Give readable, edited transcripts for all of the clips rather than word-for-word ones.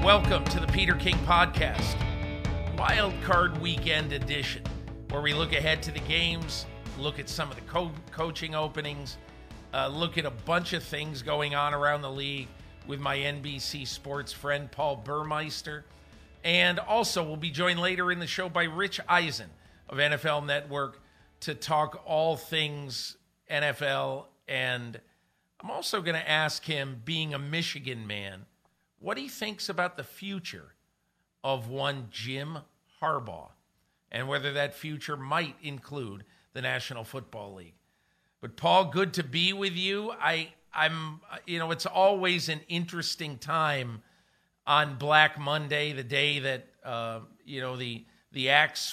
Welcome to the Peter King Podcast, Wild Card Weekend edition, where we look ahead to the games, look at some of the coaching openings, look at a bunch of things going on around the league with my NBC Sports friend Paul Burmeister. And also we'll be joined later in the show by Rich Eisen of NFL Network to talk all things NFL. And I'm also going to ask him, being a Michigan man, what he thinks about the future of one Jim Harbaugh and whether that future might include the National Football League. But Paul, good to be with you. I'm it's always an interesting time on Black Monday, the day that the axe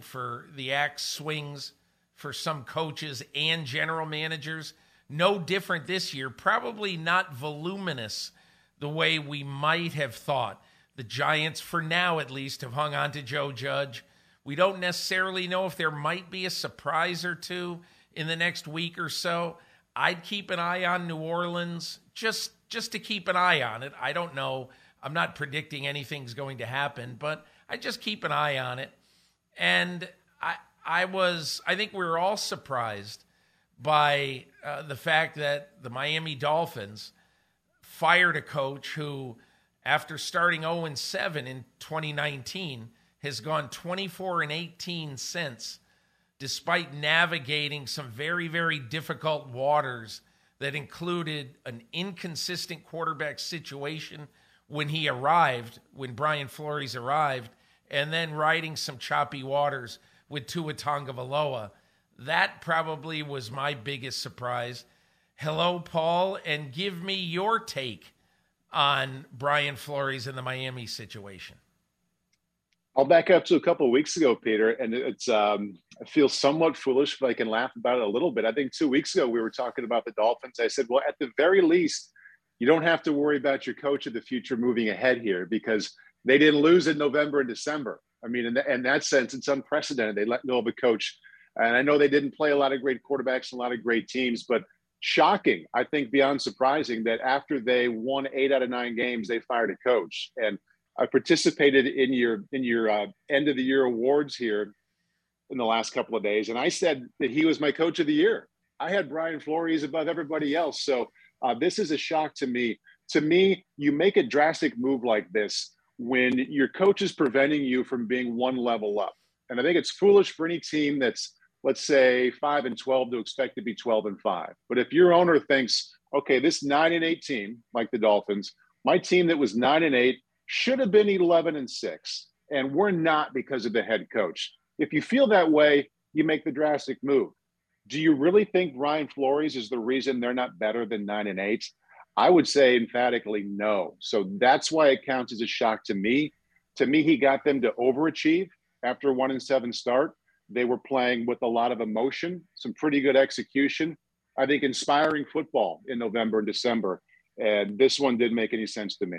swings for some coaches and general managers. No different this year, probably not voluminous the way we might have thought. The Giants, for now at least, have hung on to Joe Judge. We don't necessarily know if there might be a surprise or two in the next week or so. I'd keep an eye on New Orleans, just to keep an eye on it. I don't know. I'm not predicting anything's going to happen, but I just keep an eye on it. And I think we were all surprised by the fact that the Miami Dolphins fired a coach who, after starting 0-7 in 2019, has gone 24-18 since, despite navigating some very, very difficult waters that included an inconsistent quarterback situation when Brian Flores arrived, and then riding some choppy waters with Tua Tagovailoa. That probably was my biggest surprise. Hello, Paul, and give me your take on Brian Flores and the Miami situation. I'll back up to a couple of weeks ago, Peter, and I feel somewhat foolish, but I can laugh about it a little bit. I think 2 weeks ago we were talking about the Dolphins. I said, well, at the very least, you don't have to worry about your coach of the future moving ahead here because they didn't lose in November and December. I mean, in that sense, it's unprecedented. They let go of a coach. And I know they didn't play a lot of great quarterbacks and a lot of great teams, but shocking, I think beyond surprising, that after they won 8 out of 9 games, they fired a coach. And I participated in your end of the year awards here in the last couple of days, and I said that he was my coach of the year. I had Brian Flores above everybody else. So this is a shock to me. To me, you make a drastic move like this when your coach is preventing you from being one level up. And I think it's foolish for any team that's, let's say, 5-12 to expect to be 12-5. But if your owner thinks, okay, this 9-8 team, like the Dolphins, my team that was 9-8 should have been 11-6, and we're not because of the head coach. If you feel that way, you make the drastic move. Do you really think Brian Flores is the reason they're not better than 9-8? I would say emphatically no. So that's why it counts as a shock to me. To me, he got them to overachieve after a 1-7 start. They were playing with a lot of emotion, some pretty good execution. I think inspiring football in November and December. And this one didn't make any sense to me.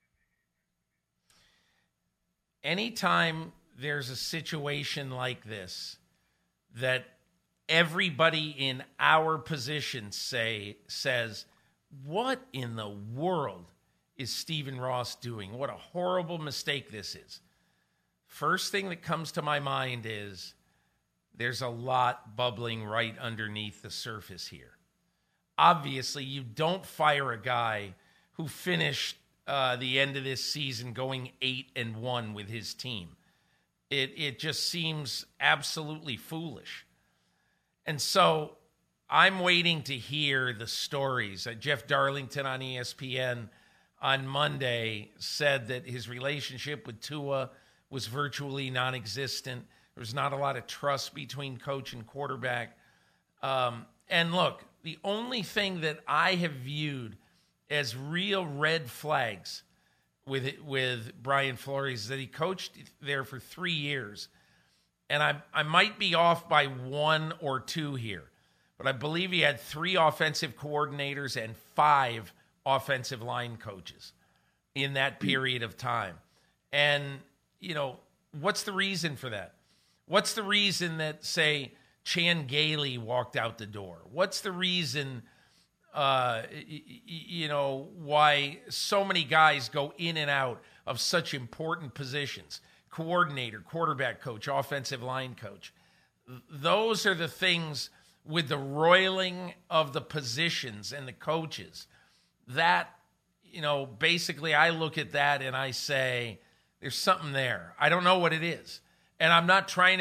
Anytime there's a situation like this that everybody in our position says, what in the world is Stephen Ross doing? What a horrible mistake this is. First thing that comes to my mind is there's a lot bubbling right underneath the surface here. Obviously, you don't fire a guy who finished the end of this season going 8-1 with his team. It just seems absolutely foolish. And so I'm waiting to hear the stories. Jeff Darlington on ESPN on Monday said that his relationship with Tua was virtually non-existent. There was not a lot of trust between coach and quarterback. And look, the only thing that I have viewed as real red flags with Brian Flores is that he coached there for 3 years. And I might be off by 1 or 2 here, but I believe he had 3 offensive coordinators and 5 offensive line coaches in that period of time. And, what's the reason for that? What's the reason that, say, Chan Gailey walked out the door? What's the reason, why so many guys go in and out of such important positions, coordinator, quarterback coach, offensive line coach. Those are the things with the roiling of the positions and the coaches that, basically I look at that and I say, there's something there. I don't know what it is. And I'm not trying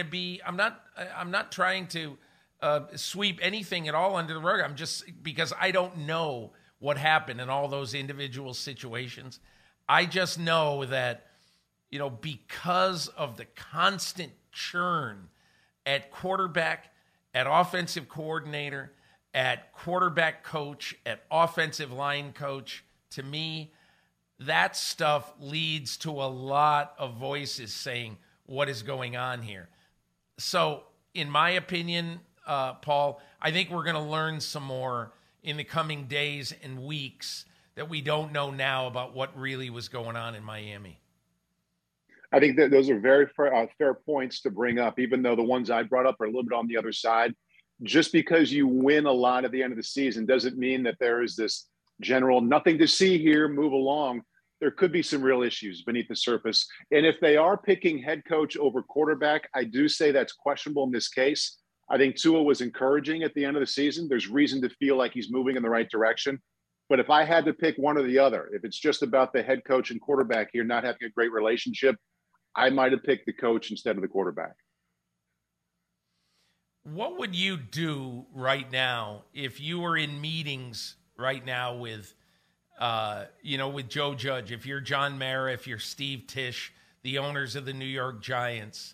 to sweep anything at all under the rug. I'm just, because I don't know what happened in all those individual situations. I just know that, because of the constant churn at quarterback, at offensive coordinator, at quarterback coach, at offensive line coach, to me, that stuff leads to a lot of voices saying, what is going on here? So, in my opinion, Paul, I think we're going to learn some more in the coming days and weeks that we don't know now about what really was going on in Miami. I think that those are very fair points to bring up, even though the ones I brought up are a little bit on the other side. Just because you win a lot at the end of the season doesn't mean that there is this general nothing to see here, move along. There could be some real issues beneath the surface. And if they are picking head coach over quarterback, I do say that's questionable in this case. I think Tua was encouraging at the end of the season. There's reason to feel like he's moving in the right direction. But if I had to pick one or the other, if it's just about the head coach and quarterback here not having a great relationship, I might have picked the coach instead of the quarterback. What would you do right now if you were in meetings right now with, with Joe Judge, if you're John Mara, if you're Steve Tisch, the owners of the New York Giants?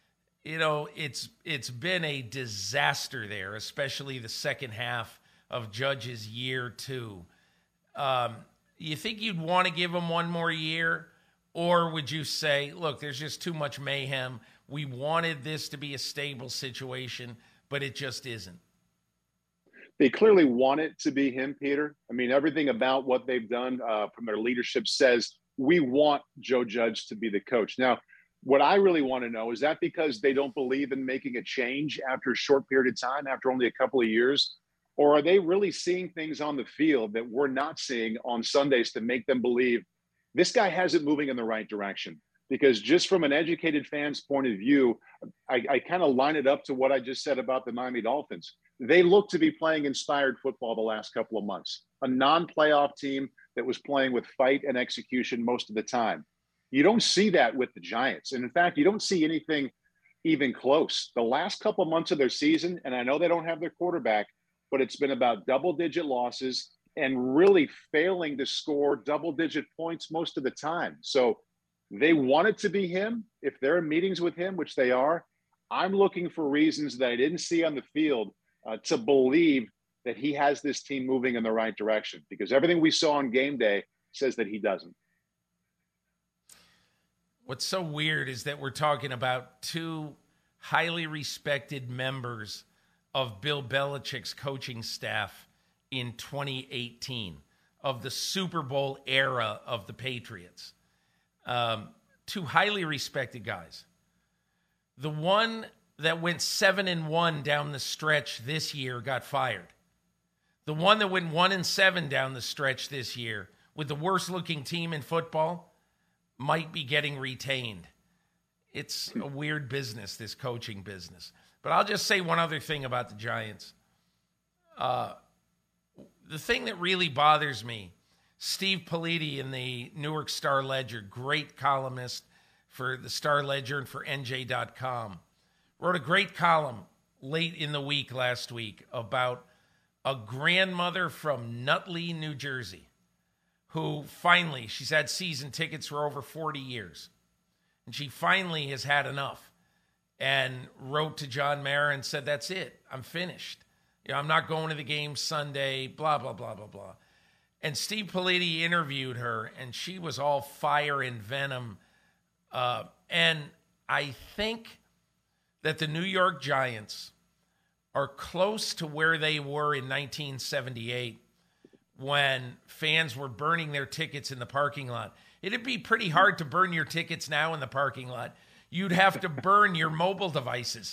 It's been a disaster there, especially the second half of Judge's year 2. You think you'd want to give him one more year? Or would you say, look, there's just too much mayhem. We wanted this to be a stable situation, but it just isn't. They clearly want it to be him, Peter. I mean, everything about what they've done from their leadership says we want Joe Judge to be the coach. Now, what I really want to know, is that because they don't believe in making a change after a short period of time, after only a couple of years? Or are they really seeing things on the field that we're not seeing on Sundays to make them believe this guy has it moving in the right direction? Because just from an educated fan's point of view, I kind of line it up to what I just said about the Miami Dolphins. They look to be playing inspired football the last couple of months, a non-playoff team that was playing with fight and execution most of the time. You don't see that with the Giants. And in fact, you don't see anything even close. The last couple of months of their season, and I know they don't have their quarterback, but it's been about double-digit losses and really failing to score double-digit points most of the time. So they want it to be him. If they're in meetings with him, which they are, I'm looking for reasons that I didn't see on the field to believe that he has this team moving in the right direction, because everything we saw on game day says that he doesn't. What's so weird is that we're talking about two highly respected members of Bill Belichick's coaching staff in 2018, of the Super Bowl era of the Patriots. Two highly respected guys. The one that went 7-1 down the stretch this year got fired. The one that went 1-7 down the stretch this year with the worst looking team in football might be getting retained. It's a weird business, this coaching business. But I'll just say one other thing about the Giants. The thing that really bothers me, Steve Politi in the Newark Star-Ledger, great columnist for the Star-Ledger and for NJ.com, wrote a great column late in the week last week about a grandmother from Nutley, New Jersey, who finally, she's had season tickets for over 40 years, and she finally has had enough and wrote to John Mara and said, that's it, I'm finished. I'm not going to the game Sunday, blah, blah, blah, blah, blah. And Steve Politi interviewed her, and she was all fire and venom. And I think that the New York Giants are close to where they were in 1978 when fans were burning their tickets in the parking lot. It'd be pretty hard to burn your tickets now in the parking lot. You'd have to burn your mobile devices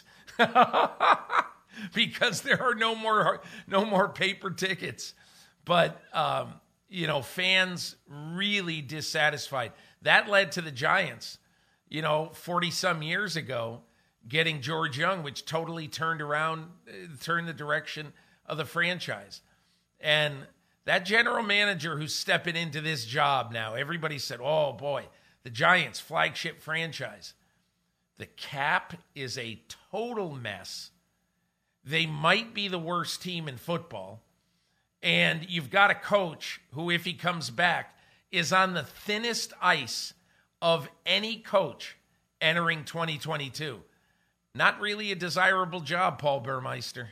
because there are no more paper tickets. But, fans really dissatisfied. That led to the Giants, 40 some years ago, getting George Young, which totally turned the direction of the franchise. And that general manager who's stepping into this job now, everybody said, oh boy, the Giants, flagship franchise. The cap is a total mess. They might be the worst team in football. And you've got a coach who, if he comes back, is on the thinnest ice of any coach entering 2022. Not really a desirable job, Paul Burmeister.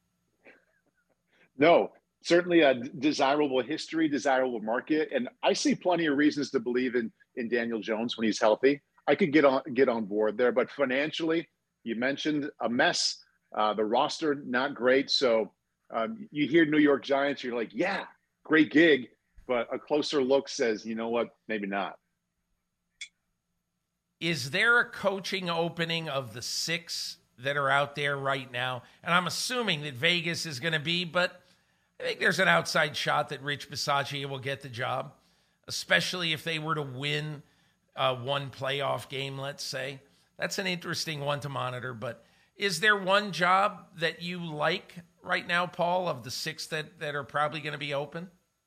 No, certainly a desirable history, desirable market. And I see plenty of reasons to believe in Daniel Jones when he's healthy. I could get on board there. But financially, you mentioned a mess. The roster, not great. So you hear New York Giants, you're like, yeah, great gig. But a closer look says, you know what, maybe not. Is there a coaching opening of the 6 that are out there right now? And I'm assuming that Vegas is going to be, but I think there's an outside shot that Rich Bisaccia will get the job, especially if they were to win one playoff game, let's say. That's an interesting one to monitor. But is there one job that you like right now, Paul, of the 6 that are probably going to be open?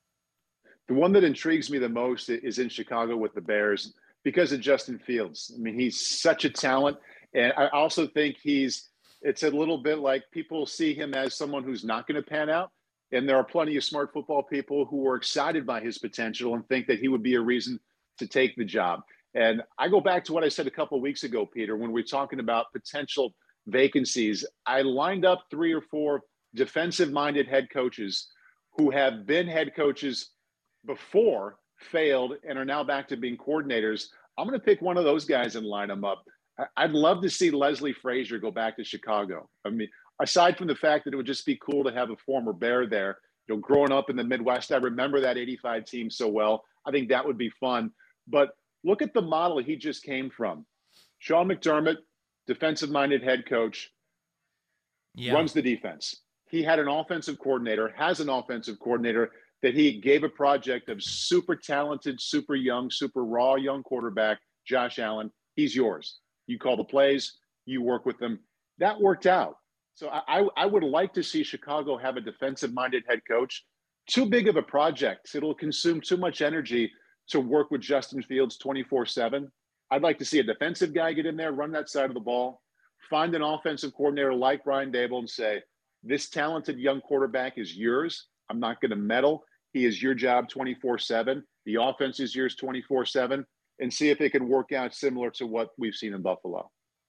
The one that intrigues me the most is in Chicago with the Bears because of Justin Fields. I mean, he's such a talent. And I also think it's a little bit like people see him as someone who's not going to pan out. And there are plenty of smart football people who are excited by his potential and think that he would be a reason to take the job. And I go back to what I said a couple of weeks ago, Peter, when we were talking about potential vacancies. I lined up 3 or 4 defensive-minded head coaches who have been head coaches before, failed, and are now back to being coordinators. I'm going to pick one of those guys and line them up. I'd love to see Leslie Frazier go back to Chicago. I mean, aside from the fact that it would just be cool to have a former Bear there, growing up in the Midwest, I remember that 85 team so well. I think that would be fun. But look at the model he just came from. Sean McDermott, defensive-minded head coach, runs the defense. He had an offensive coordinator, has an offensive coordinator that he gave a project of super talented, super young, super raw young quarterback, Josh Allen. He's yours. You call the plays, you work with them. That worked out. So I would like to see Chicago have a defensive-minded head coach. Too big of a project. It'll consume too much energy to work with Justin Fields 24/7. I'd like to see a defensive guy get in there, run that side of the ball, find an offensive coordinator like Brian Daboll and say, this talented young quarterback is yours. I'm not going to meddle. He is your job 24/7. The offense is yours 24/7, and see if it can work out similar to what we've seen in Buffalo.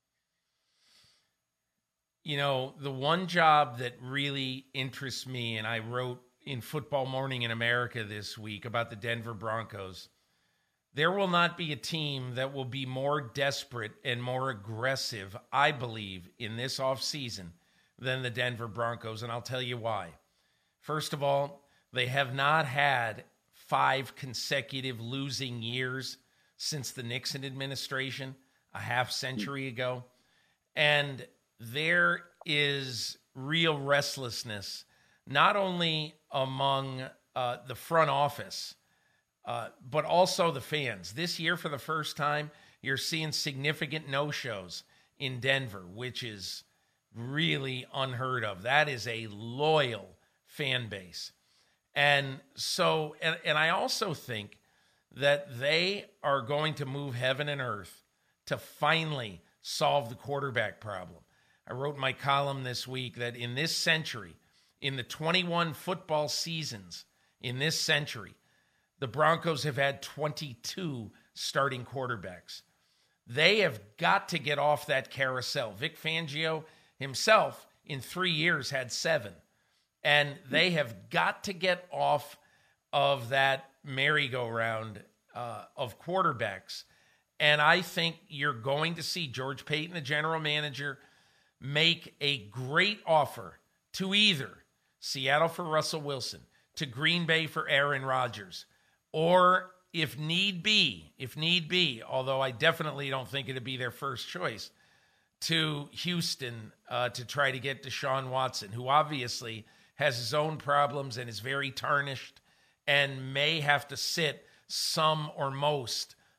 The one job that really interests me, and I wrote in Football Morning in America this week about the Denver Broncos, there will not be a team that will be more desperate and more aggressive, I believe, in this offseason than the Denver Broncos, and I'll tell you why. First of all, they have not had 5 consecutive losing years since the Nixon administration, a half century ago. And there is real restlessness, not only among the front office, but also the fans. This year, for the first time, you're seeing significant no-shows in Denver, which is really unheard of. That is a loyal fan base. And so, and I also think that they are going to move heaven and earth to finally solve the quarterback problem. I wrote in my column this week that in this century, in the 21 football seasons in this century, the Broncos have had 22 starting quarterbacks. They have got to get off that carousel. Vic Fangio himself in 3 years had 7. And they have got to get off of that merry-go-round of quarterbacks. And I think you're going to see George Paton, the general manager, make a great offer to either Seattle for Russell Wilson, to Green Bay for Aaron Rodgers, or if need be, although I definitely don't think it'd be their first choice, to Houston to try to get Deshaun Watson, who obviously has his own problems and is very tarnished and may have to sit some or most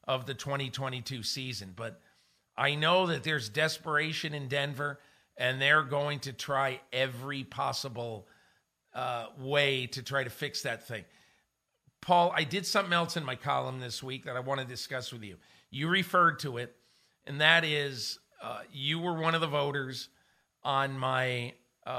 of the 2022 season. But I know that there's desperation in Denver, and they're going to try every possible way to try to fix that thing. Paul, I did something else in my column this week that I want to discuss with you. You referred to it, and that is you were one of the voters on my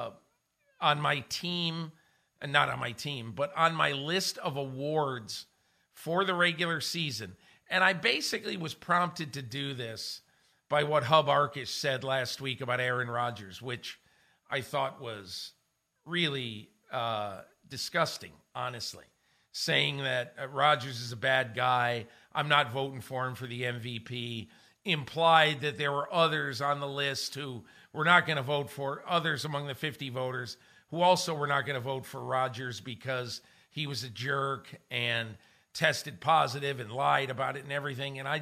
team, and not on my team, but on my list of awards for the regular season. And I basically was prompted to do this by what Hub Arkush said last week about Aaron Rodgers, which I thought was really disgusting, honestly. Saying that Rodgers is a bad guy, I'm not voting for him for the MVP, implied that there were others on the list who were not going to vote for, others among the 50 voters who also were not going to vote for Rodgers because he was a jerk and tested positive and lied about it and everything. And I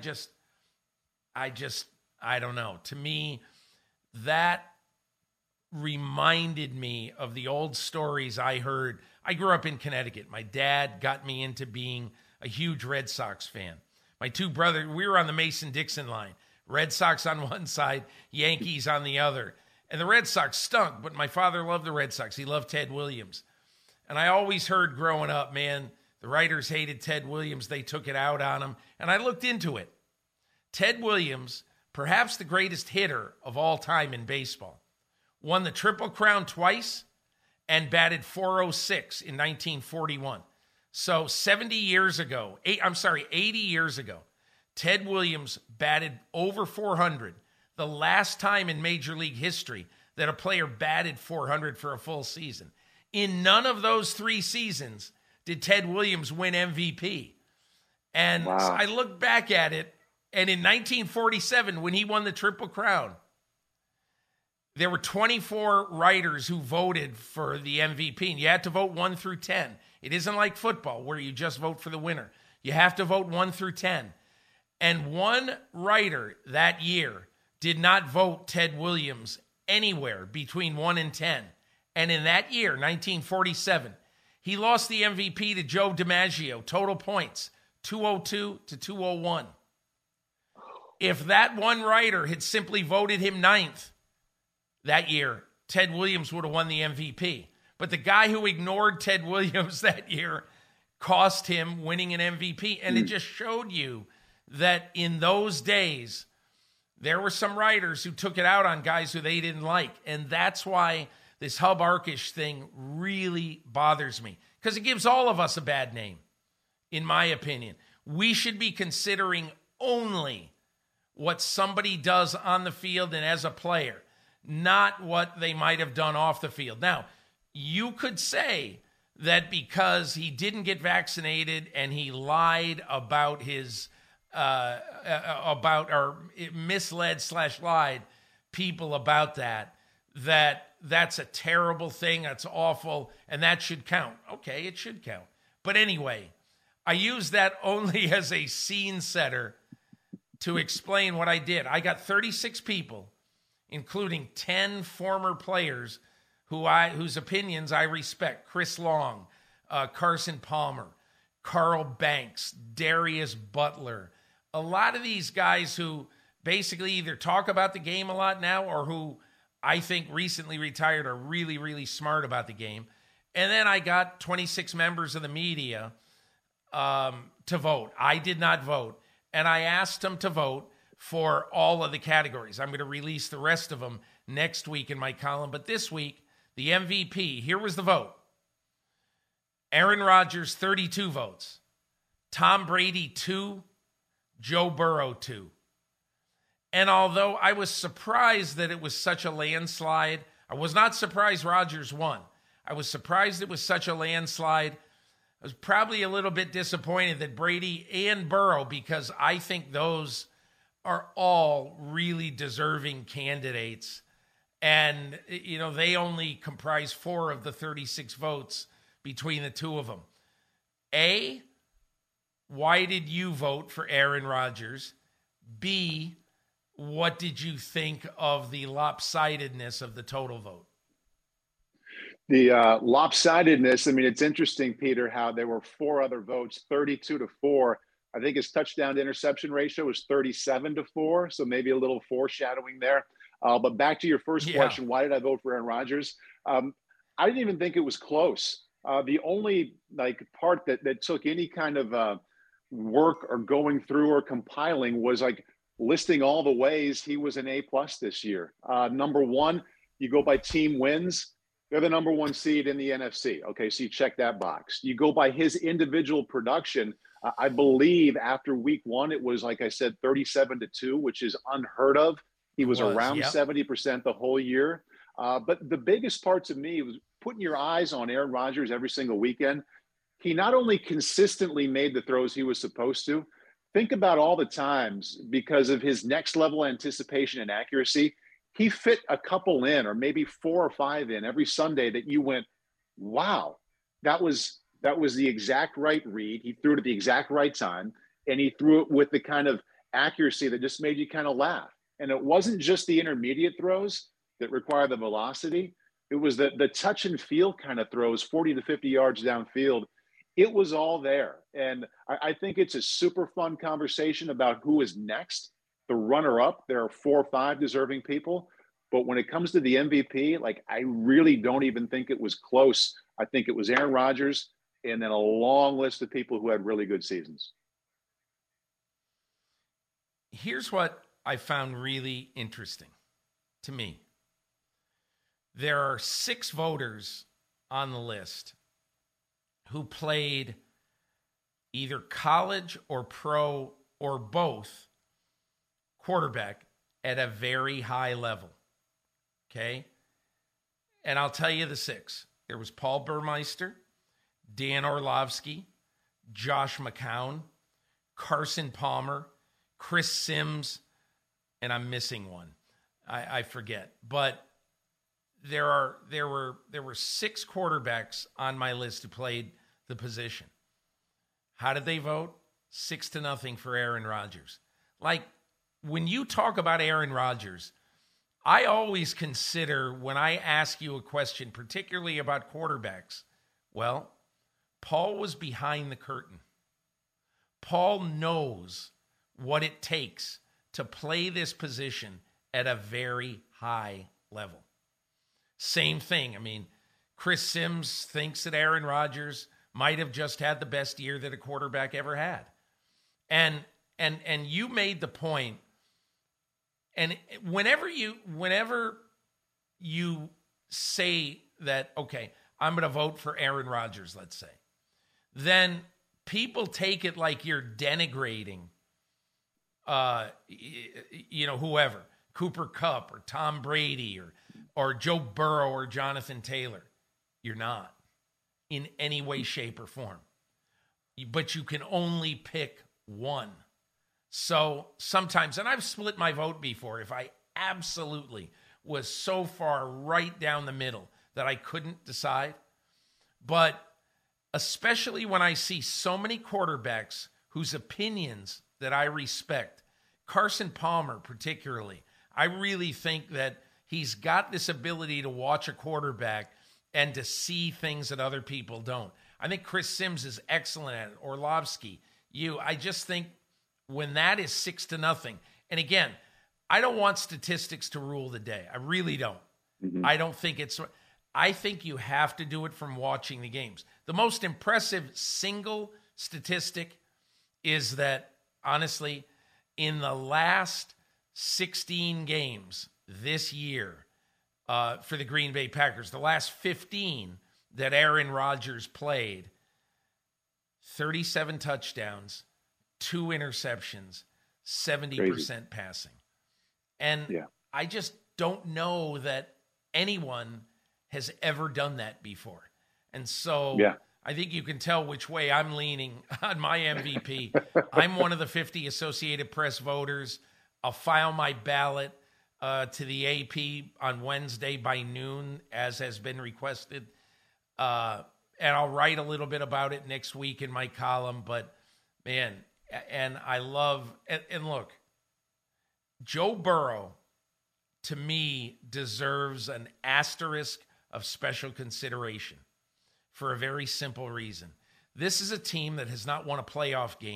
don't know. To me, that reminded me of the old stories I heard. I grew up in Connecticut. My dad got me into being a huge Red Sox fan. My two brothers, we were on the Mason-Dixon line. Red Sox on one side, Yankees on the other. And the Red Sox stunk, but my father loved the Red Sox. He loved Ted Williams. And I always heard growing up, man, the writers hated Ted Williams. They took it out on him. And I looked into it. Ted Williams, perhaps the greatest hitter of all time in baseball, won the Triple Crown twice and batted .406 in 1941. So 80 years ago, Ted Williams batted over 400, the last time in Major League history that a player batted 400 for a full season. In none of those 3 seasons did Ted Williams win MVP. And wow. I look back at it, and in 1947, when he won the Triple Crown, there were 24 writers who voted for the MVP, and you had to vote 1 through 10. It isn't like football where you just vote for the winner. You have to vote 1 through 10. And one writer that year did not vote Ted Williams anywhere between 1 and 10. And in that year, 1947, he lost the MVP to Joe DiMaggio, total points, 202 to 201. If that one writer had simply voted him 9th that year, Ted Williams would have won the MVP. But the guy who ignored Ted Williams that year cost him winning an MVP. And it just showed you that in those days, there were some writers who took it out on guys who they didn't like. And that's why this Hub Arkush thing really bothers me, because it gives all of us a bad name, in my opinion. We should be considering only what somebody does on the field and as a player, not what they might have done off the field. Now, you could say that because he didn't get vaccinated and he lied about his misled/lied people about that's a terrible thing, that's awful, and that should count. Okay, it should count. But anyway, I use that only as a scene setter to explain what I did. I got 36 people, including 10 former players whose opinions I respect. Chris Long, Carson Palmer, Carl Banks, Darius Butler. A lot of these guys who basically either talk about the game a lot now or who I think recently retired are really, really smart about the game. And then I got 26 members of the media to vote. I did not vote. And I asked them to vote for all of the categories. I'm going to release the rest of them next week in my column. But this week, the MVP, here was the vote. Aaron Rodgers, 32 votes. Tom Brady, 2. Joe Burrow, 2. And although I was surprised that it was such a landslide, I was not surprised Rodgers won. I was surprised it was such a landslide. I was probably a little bit disappointed that Brady and Burrow, because I think those are all really deserving candidates. And, you know, they only comprise 4 of the 36 votes between the two of them. A, why did you vote for Aaron Rodgers? B, what did you think of the lopsidedness of the total vote? The lopsidedness, I mean, it's interesting, Peter, how there were 4 other votes, 32 to 4. I think his touchdown to interception ratio is 37-4, so maybe a little foreshadowing there. But back to your first Yeah. question, why did I vote for Aaron Rodgers? I didn't even think it was close. The only part that took any kind of work or going through or compiling was listing all the ways he was an A+ this year. Number one, you go by team wins. They're the number one seed in the NFC. Okay, so you check that box. You go by his individual production. I believe after week one, it was, like I said, 37-2, which is unheard of. He was around 70% the whole year. But the biggest part to me was putting your eyes on Aaron Rodgers every single weekend. He not only consistently made the throws he was supposed to, think about all the times because of his next level anticipation and accuracy, he fit a couple in, or maybe 4 or 5 in every Sunday that you went, wow, that was the exact right read. He threw it at the exact right time, and he threw it with the kind of accuracy that just made you kind of laugh. And it wasn't just the intermediate throws that require the velocity. It was the touch and feel kind of throws, 40 to 50 yards downfield. It was all there. And I think it's a super fun conversation about who is next. The runner-up, there are 4 or 5 deserving people. But when it comes to the MVP, I really don't even think it was close. I think it was Aaron Rodgers and then a long list of people who had really good seasons. Here's what I found really interesting to me. There are 6 voters on the list who played either college or pro or both quarterback at a very high level. Okay? And I'll tell you the 6. There was Paul Burmeister, Dan Orlovsky, Josh McCown, Carson Palmer, Chris Sims, and I'm missing one. I forget. But there were 6 quarterbacks on my list who played the position. How did they vote? 6-0 for Aaron Rodgers. When you talk about Aaron Rodgers, I always consider, when I ask you a question, particularly about quarterbacks, well, Paul was behind the curtain. Paul knows what it takes to play this position at a very high level. Same thing. I mean, Chris Sims thinks that Aaron Rodgers might have just had the best year that a quarterback ever had. And you made the point. And whenever you say that, okay, I'm going to vote for Aaron Rodgers, let's say, then people take it like you're denigrating, whoever, Cooper Kupp or Tom Brady or Joe Burrow or Jonathan Taylor. You're not in any way, shape, or form. But you can only pick one. So sometimes, and I've split my vote before, if I absolutely was so far right down the middle that I couldn't decide. But especially when I see so many quarterbacks whose opinions that I respect, Carson Palmer particularly, I really think that he's got this ability to watch a quarterback and to see things that other people don't. I think Chris Sims is excellent at it. Orlovsky, I just think when that is 6-0, and again, I don't want statistics to rule the day. I really don't. Mm-hmm. I think you have to do it from watching the games. The most impressive single statistic is that, honestly, in the last 16 games this year for the Green Bay Packers, the last 15 that Aaron Rodgers played, 37 touchdowns, 2 interceptions, 70% passing. And I just don't know that anyone has ever done that before. And so I think you can tell which way I'm leaning on my MVP. I'm one of the 50 Associated Press voters. I'll file my ballot to the AP on Wednesday by noon, as has been requested. And I'll write a little bit about it next week in my column. But, man, and I love – and look, Joe Burrow, to me, deserves an asterisk of special consideration for a very simple reason. This is a team that has not won a playoff game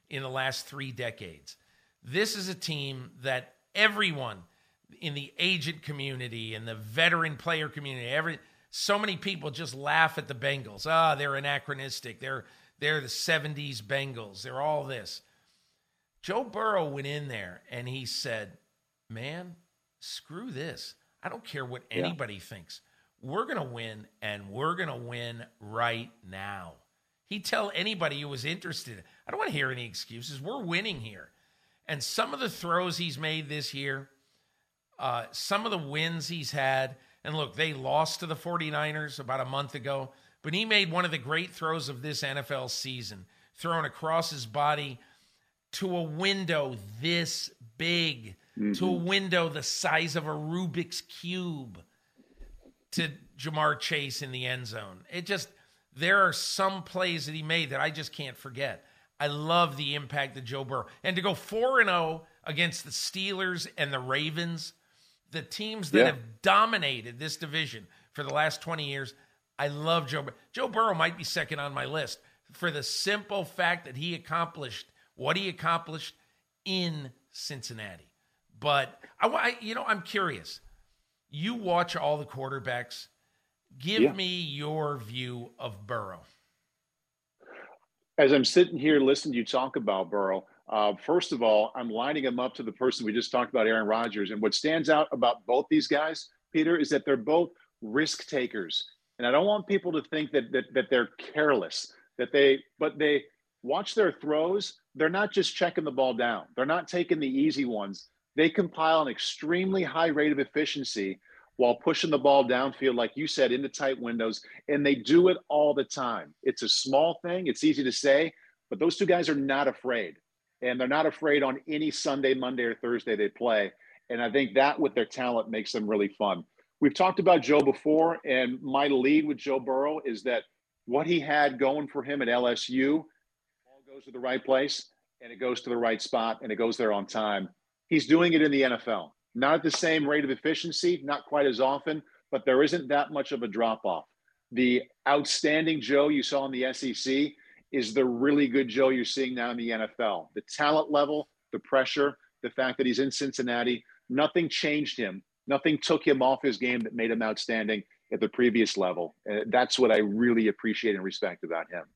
in the last 3 decades. This is a team that everyone in the agent community and the veteran player community, so many people just laugh at the Bengals. They're anachronistic. They're the 70s Bengals. They're all this. Joe Burrow went in there and he said, man, screw this. I don't care what anybody thinks. We're going to win, and we're going to win right now. He'd tell anybody who was interested, I don't want to hear any excuses. We're winning here. And some of the throws he's made this year, some of the wins he's had, and look, they lost to the 49ers about a month ago, but he made one of the great throws of this NFL season, thrown across his body to a window this big, to a window the size of a Rubik's Cube, to Jamar Chase in the end zone. There are some plays that he made that I just can't forget. I love the impact of Joe Burrow. And to go 4-0 against the Steelers and the Ravens, the teams that have dominated this division for the last 20 years, I love Joe Burrow. Joe Burrow might be second on my list for the simple fact that he accomplished what he accomplished in Cincinnati. But I'm curious. You watch all the quarterbacks. Give me your view of Burrow. As I'm sitting here listening to you talk about Burrow, first of all, I'm lining him up to the person we just talked about, Aaron Rodgers. And what stands out about both these guys, Peter, is that they're both risk takers. And I don't want people to think that they're careless, but they watch their throws. They're not just checking the ball down. They're not taking the easy ones. They compile an extremely high rate of efficiency while pushing the ball downfield, like you said, into tight windows, and they do it all the time. It's a small thing. It's easy to say, but those two guys are not afraid, and they're not afraid on any Sunday, Monday, or Thursday they play, and I think that with their talent makes them really fun. We've talked about Joe before, and my lead with Joe Burrow is that what he had going for him at LSU, all goes to the right place, and it goes to the right spot, and it goes there on time. He's doing it in the NFL. Not at the same rate of efficiency, not quite as often, but there isn't that much of a drop-off. The outstanding Joe you saw in the SEC is the really good Joe you're seeing now in the NFL. The talent level, the pressure, the fact that he's in Cincinnati, nothing changed him. Nothing took him off his game that made him outstanding at the previous level. That's what I really appreciate and respect about him.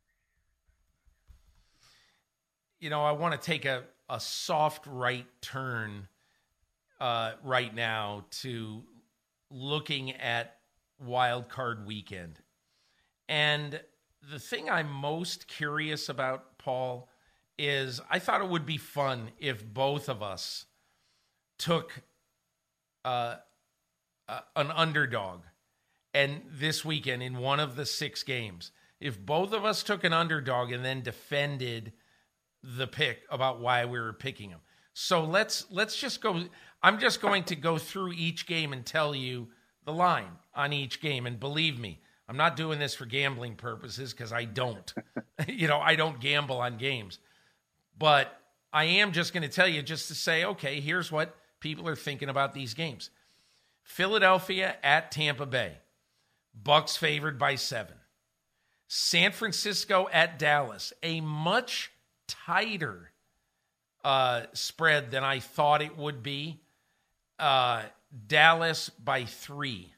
I want to take a soft right turn right now to looking at Wild Card Weekend. And the thing I'm most curious about, Paul, is I thought it would be fun if both of us took an underdog and this weekend in one of the 6 games. If both of us took an underdog and then defended the pick about why we were picking them. So let's just go. I'm just going to go through each game and tell you the line on each game. And believe me, I'm not doing this for gambling purposes because I don't. I don't gamble on games. But I am just going to tell you just to say, okay, here's what people are thinking about these games. Philadelphia at Tampa Bay. Bucks favored by 7. San Francisco at Dallas. A much tighter spread than I thought it would be. Dallas by 3.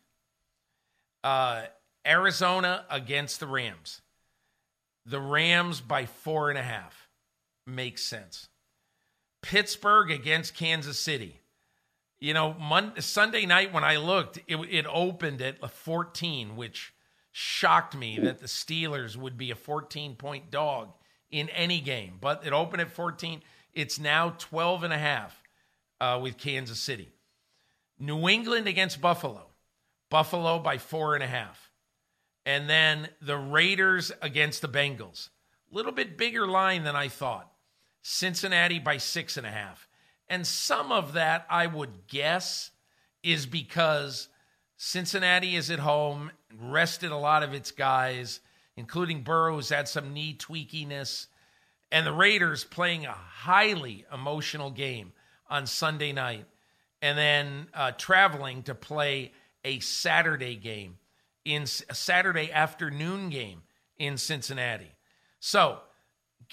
Arizona against the Rams. The Rams by 4.5. Makes sense. Pittsburgh against Kansas City. Sunday night when I looked, it opened at 14, which shocked me that the Steelers would be a 14-point dog in any game. But it opened at 14. It's now 12.5 with Kansas City. New England against Buffalo. Buffalo by 4.5. And then the Raiders against the Bengals. A little bit bigger line than I thought. Cincinnati by 6.5. And some of that, I would guess, is because Cincinnati is at home, rested a lot of its guys, including Burrow, who's had some knee tweakiness, and the Raiders playing a highly emotional game on Sunday night, and then traveling to play a Saturday game, a Saturday afternoon game in Cincinnati. So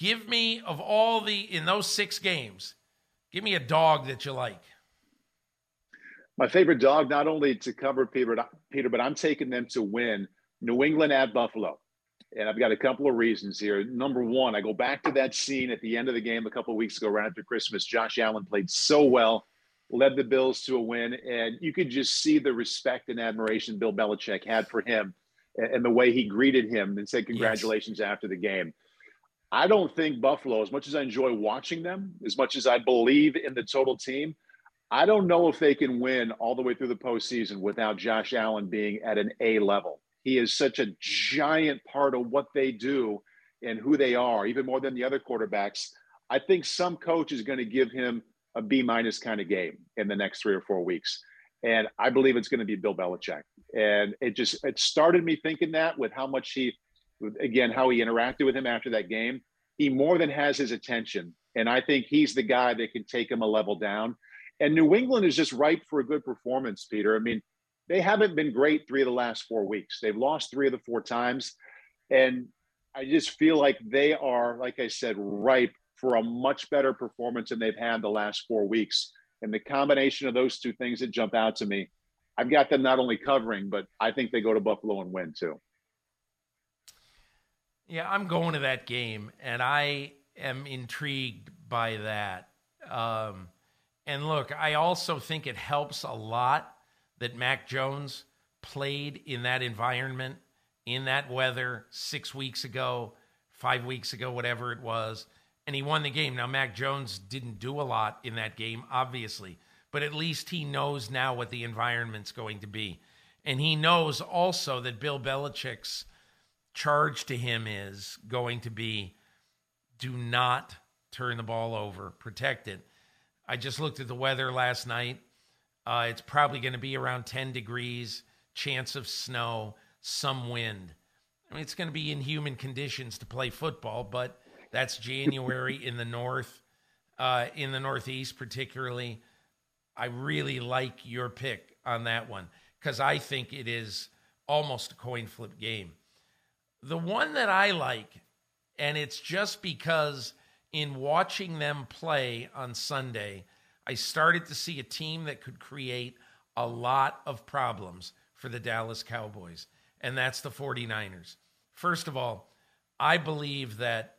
Give me, of all in those 6 games, give me a dog that you like. My favorite dog, not only to cover Peter, but I'm taking them to win. New England at Buffalo. And I've got a couple of reasons here. Number one, I go back to that scene at the end of the game a couple of weeks ago, right after Christmas. Josh Allen played so well, led the Bills to a win, and you could just see the respect and admiration Bill Belichick had for him and the way he greeted him and said congratulations after the game. I don't think Buffalo, as much as I enjoy watching them, as much as I believe in the total team, I don't know if they can win all the way through the postseason without Josh Allen being at an A level. He is such a giant part of what they do and who they are, even more than the other quarterbacks. I think some coach is going to give him a B- kind of game in the next 3 or 4 weeks. And I believe it's going to be Bill Belichick. And it started me thinking that with how much how he interacted with him after that game. He more than has his attention. And I think he's the guy that can take him a level down. And New England is just ripe for a good performance, Peter. I mean, they haven't been great 3 of the last 4 weeks. They've lost 3 of the 4 times. And I just feel like they are, like I said, ripe for a much better performance than they've had the last 4 weeks. And the combination of those two things that jump out to me, I've got them not only covering, but I think they go to Buffalo and win too. Yeah, I'm going to that game, and I am intrigued by that. And look, I also think it helps a lot that Mac Jones played in that environment, in that weather 6 weeks ago, 5 weeks ago, whatever it was, and he won the game. Now, Mac Jones didn't do a lot in that game, obviously, but at least he knows now what the environment's going to be. And he knows also that Bill Belichick's charge to him is going to be, do not turn the ball over, protect it. I just looked at the weather last night. It's probably going to be around 10 degrees, chance of snow, some wind. I mean, it's going to be inhuman conditions to play football, but that's January in the north, in the Northeast particularly. I really like your pick on that one because I think it is almost a coin flip game. The one that I like, and it's just because in watching them play on Sunday, I started to see a team that could create a lot of problems for the Dallas Cowboys, and that's the 49ers. First of all, I believe that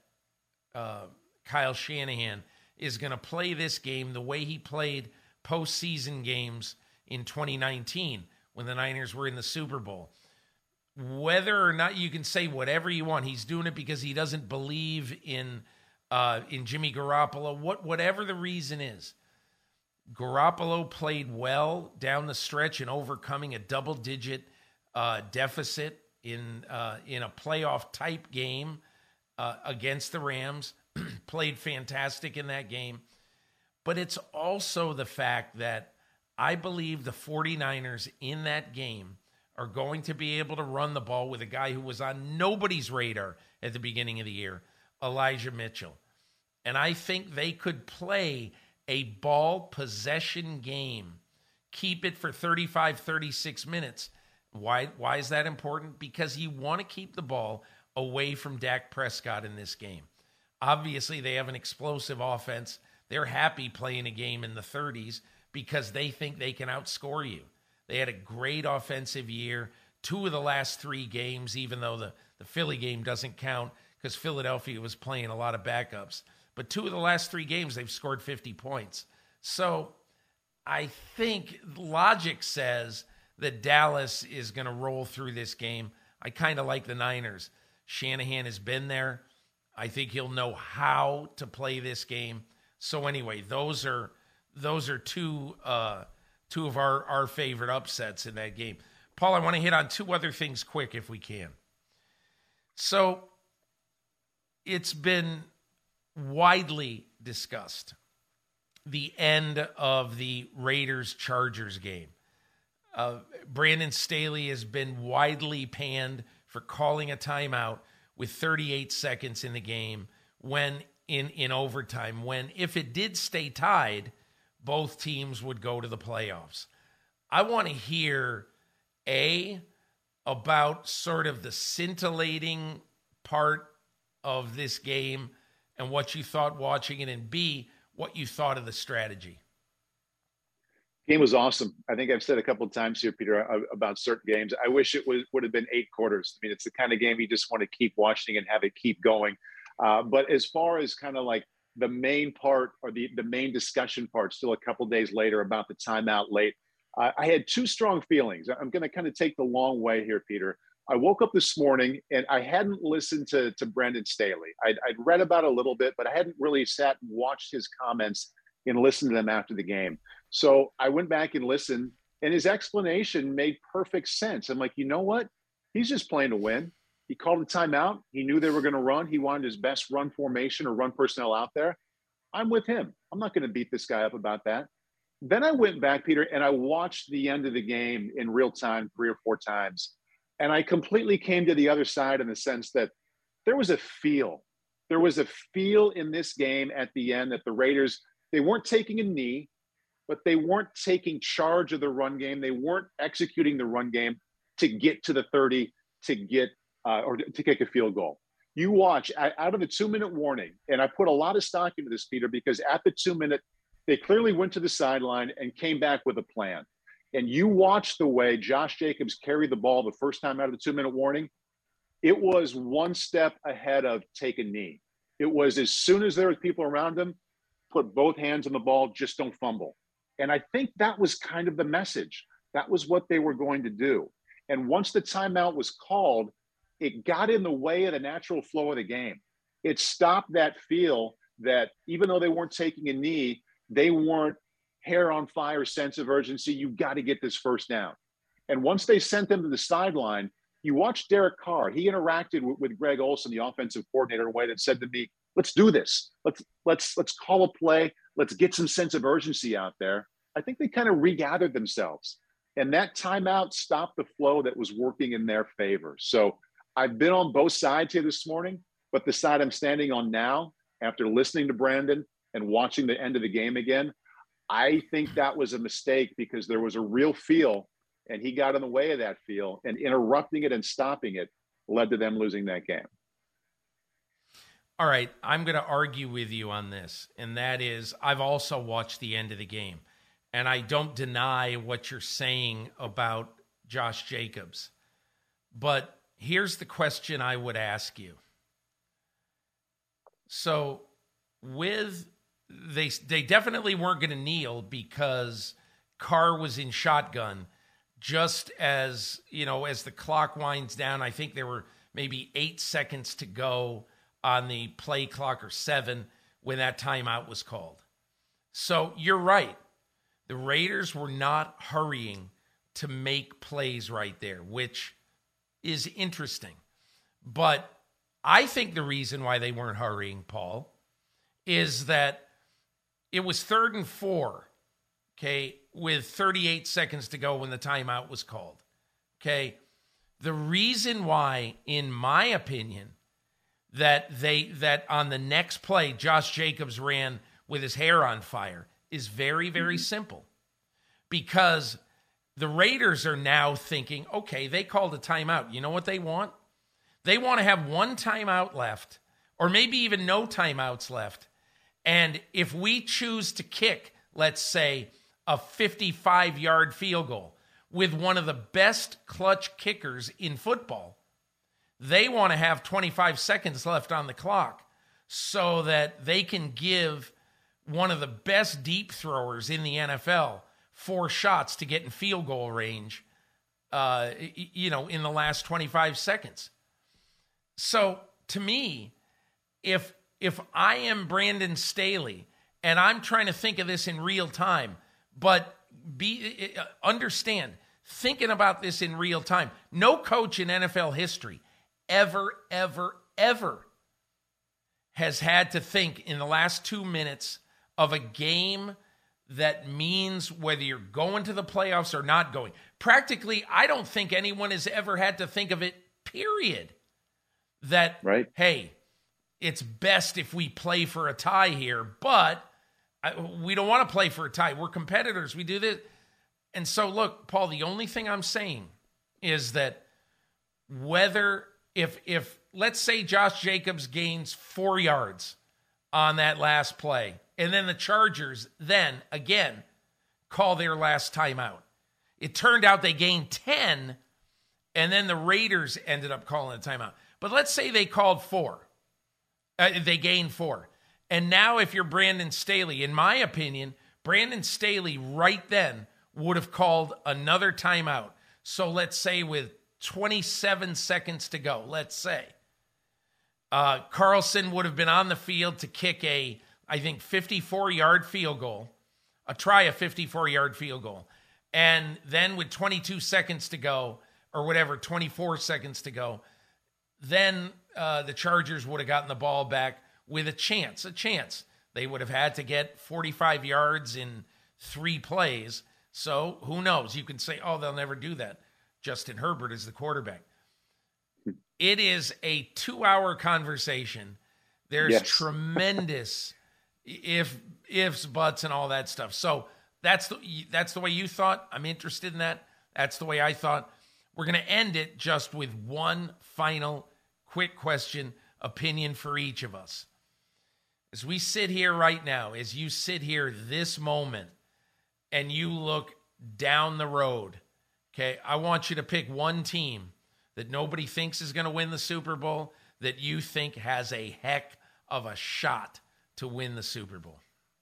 Kyle Shanahan is going to play this game the way he played postseason games in 2019 when the Niners were in the Super Bowl. Whether or not you can say whatever you want, he's doing it because he doesn't believe in Jimmy Garoppolo. Whatever the reason is, Garoppolo played well down the stretch in overcoming a double-digit deficit in a playoff type game against the Rams. Played fantastic in that game. But it's also the fact that I believe the 49ers in that game are going to be able to run the ball with a guy who was on nobody's radar at the beginning of the year, Elijah Mitchell. And I think they could play a ball possession game, keep it for 35, 36 minutes. Why is that important? Because you want to keep the ball away from Dak Prescott in this game. Obviously, they have an explosive offense. They're happy playing a game in the 30s because they think they can outscore you. They had a great offensive year. 2 of the last 3 games, even though the Philly game doesn't count because Philadelphia was playing a lot of backups. But 2 of the last 3 games, they've scored 50 points. So I think logic says that Dallas is going to roll through this game. I kind of like the Niners. Shanahan has been there. I think he'll know how to play this game. So anyway, those are 2 of our favorite upsets in that game. Paul, I want to hit on 2 other things quick if we can. So it's been widely discussed, the end of the Raiders-Chargers game. Brandon Staley has been widely panned for calling a timeout with 38 seconds in the game when in overtime, when if it did stay tied, both teams would go to the playoffs. I want to hear, about sort of the scintillating part of this game and what you thought watching it, and B, what you thought of the strategy. Game was awesome. I think I've said a couple of times here, Peter, about certain games. I wish it would have been 8 quarters. I mean, it's the kind of game you just want to keep watching and have it keep going. But as far as kind of like the main part or the main discussion part, still a couple of days later about the timeout late, I had 2 strong feelings. I'm going to kind of take the long way here, Peter. I woke up this morning and I hadn't listened to Brandon Staley. I'd read about it a little bit, but I hadn't really sat and watched his comments and listened to them after the game. So I went back and listened, and his explanation made perfect sense. I'm like, you know what? He's just playing to win. He called a timeout. He knew they were going to run. He wanted his best run formation or run personnel out there. I'm with him. I'm not going to beat this guy up about that. Then I went back, Peter, and I watched the end of the game in real time 3 or 4 times. And I completely came to the other side in the sense that there was a feel. There was a feel in this game at the end that the Raiders, they weren't taking a knee, but they weren't taking charge of the run game. They weren't executing the run game to get to the 30 to get or to kick a field goal. You watch out of the 2-minute warning, and I put a lot of stock into this, Peter, because at the 2-minute, they clearly went to the sideline and came back with a plan. And you watch the way Josh Jacobs carried the ball the first time out of the 2-minute warning. It was one step ahead of take a knee. It was as soon as there was people around him, put both hands on the ball, just don't fumble. And I think that was kind of the message. That was what they were going to do. And once the timeout was called, it got in the way of the natural flow of the game. It stopped that feel that even though they weren't taking a knee, they weren't hair on fire sense of urgency. You've got to get this first down. And once they sent them to the sideline, you watch Derek Carr. He interacted with Greg Olson, the offensive coordinator, in a way that said to me, let's do this. Let's call a play. Let's get some sense of urgency out there. I think they kind of regathered themselves. And that timeout stopped the flow that was working in their favor. So I've been on both sides here this morning, but the side I'm standing on now, after listening to Brandon and watching the end of the game again, I think that was a mistake because there was a real feel, and he got in the way of that feel, and interrupting it and stopping it led to them losing that game. All right, I'm going to argue with you on this, and that is I've also watched the end of the game, and I don't deny what you're saying about Josh Jacobs. But here's the question I would ask you. So they definitely weren't going to kneel because Carr was in shotgun. Just as, as the clock winds down, I think there were maybe 8 seconds to go on the play clock, or 7, when that timeout was called. So you're right. The Raiders were not hurrying to make plays right there, which is interesting. But I think the reason why they weren't hurrying, Paul, is that it was 3rd and 4, okay, with 38 seconds to go when the timeout was called, okay? The reason why, in my opinion, that on the next play, Josh Jacobs ran with his hair on fire is very, very simple. Because the Raiders are now thinking, okay, they called a timeout. You know what they want? They want to have one timeout left, or maybe even no timeouts left. And if we choose to kick, let's say, a 55-yard field goal with one of the best clutch kickers in football, they want to have 25 seconds left on the clock so that they can give one of the best deep throwers in the NFL 4 shots to get in field goal range, in the last 25 seconds. So to me, if I am Brandon Staley and I'm trying to think of this in real time, but understand, thinking about this in real time, no coach in NFL history ever has had to think in the last 2 minutes of a game that means whether you're going to the playoffs or not going. Practically, I don't think anyone has ever had to think of it, period. That, right. Hey, it's best if we play for a tie here, but we don't want to play for a tie. We're competitors. We do this. And so, look, Paul, the only thing I'm saying is that whether if let's say Josh Jacobs gains 4 yards on that last play. And then the Chargers then again call their last timeout. It turned out they gained 10, and then the Raiders ended up calling a timeout. But let's say they called 4. They gained 4. And now if you're Brandon Staley, in my opinion, Brandon Staley right then would have called another timeout. So let's say with 27 seconds to go, let's say, Carlson would have been on the field to kick a, I think, 54-yard field goal, try a 54-yard field goal. And then with 22 seconds to go, or whatever, 24 seconds to go, then the Chargers would have gotten the ball back with a chance. They would have had to get 45 yards in 3 plays. So who knows? You can say, oh, they'll never do that. Justin Herbert is the quarterback. It is a 2-hour conversation. There's tremendous ifs, buts, and all that stuff. So that's the way you thought. I'm interested in that. That's the way I thought. We're going to end it just with one final quick question, opinion for each of us. As we sit here right now, as you sit here this moment, and you look down the road, okay, I want you to pick one team that nobody thinks is going to win the Super Bowl that you think has a heck of a shot to win the Super Bowl.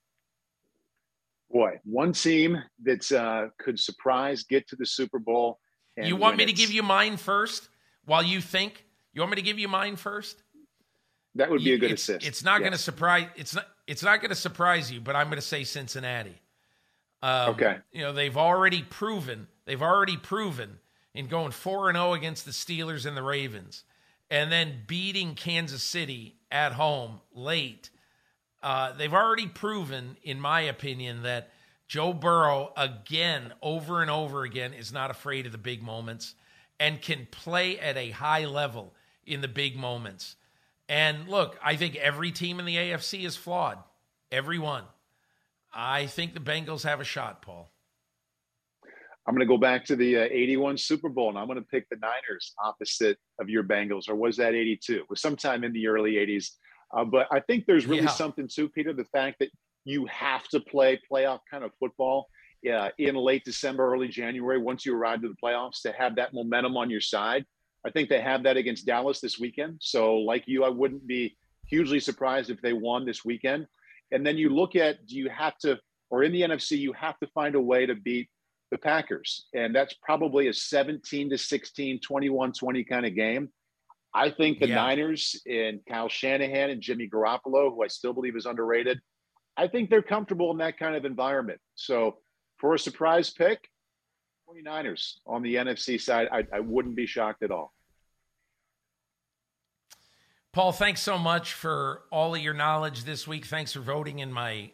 Boy, one team that could surprise, get to the Super Bowl. And you want me to give you mine first while you think? You want me to give you mine first? That would be a good assist. It's not going to surprise. It's not going to surprise you, but I'm going to say Cincinnati. Okay. You know, they've already proven in going 4-0 against the Steelers and the Ravens, and then beating Kansas City at home late. They've already proven, in my opinion, that Joe Burrow, again, over and over again, is not afraid of the big moments and can play at a high level in the big moments. And look, I think every team in the AFC is flawed. Every one. I think the Bengals have a shot, Paul. I'm going to go back to the 81 Super Bowl, and I'm going to pick the Niners opposite of your Bengals. Or was that 82? It was sometime in the early 80s. But I think there's really something to, Peter, the fact that you have to play playoff kind of football in late December, early January, once you arrive to the playoffs, to have that momentum on your side. I think they have that against Dallas this weekend. So like you, I wouldn't be hugely surprised if they won this weekend. And then you look at, do you have to, or in the NFC, you have to find a way to beat the Packers. And that's probably a 17-16, 21-20 kind of game. I think the Niners and Kyle Shanahan and Jimmy Garoppolo, who I still believe is underrated, I think they're comfortable in that kind of environment. So for a surprise pick, 49ers on the NFC side, I wouldn't be shocked at all. Paul, thanks so much for all of your knowledge this week. Thanks for voting in my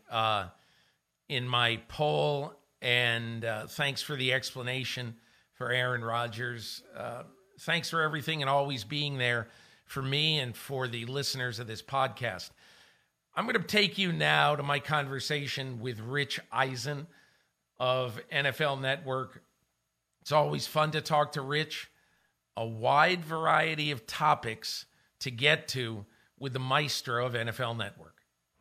poll, and thanks for the explanation for Aaron Rodgers. Thanks for everything and always being there for me and for the listeners of this podcast. I'm going to take you now to my conversation with Rich Eisen of NFL Network. It's always fun to talk to Rich. A wide variety of topics to get to with the maestro of NFL Network.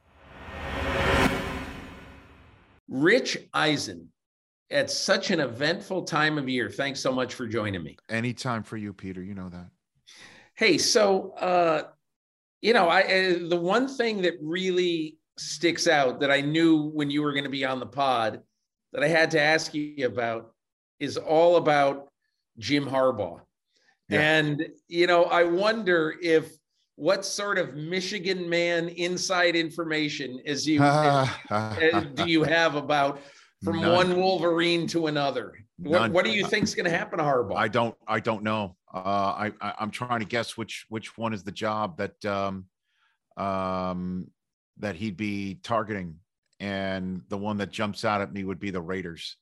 Rich Eisen, at such an eventful time of year. Thanks so much for joining me. Anytime for you, Peter. You know that. Hey, so, the one thing that really sticks out that I knew when you were going to be on the pod that I had to ask you about is all about Jim Harbaugh. Yeah. And, I wonder what sort of Michigan man inside information do you have about from one Wolverine to another? What do you think is going to happen to Harbaugh? I don't know. I'm trying to guess which one is the job that he'd be targeting. And the one that jumps out at me would be the Raiders,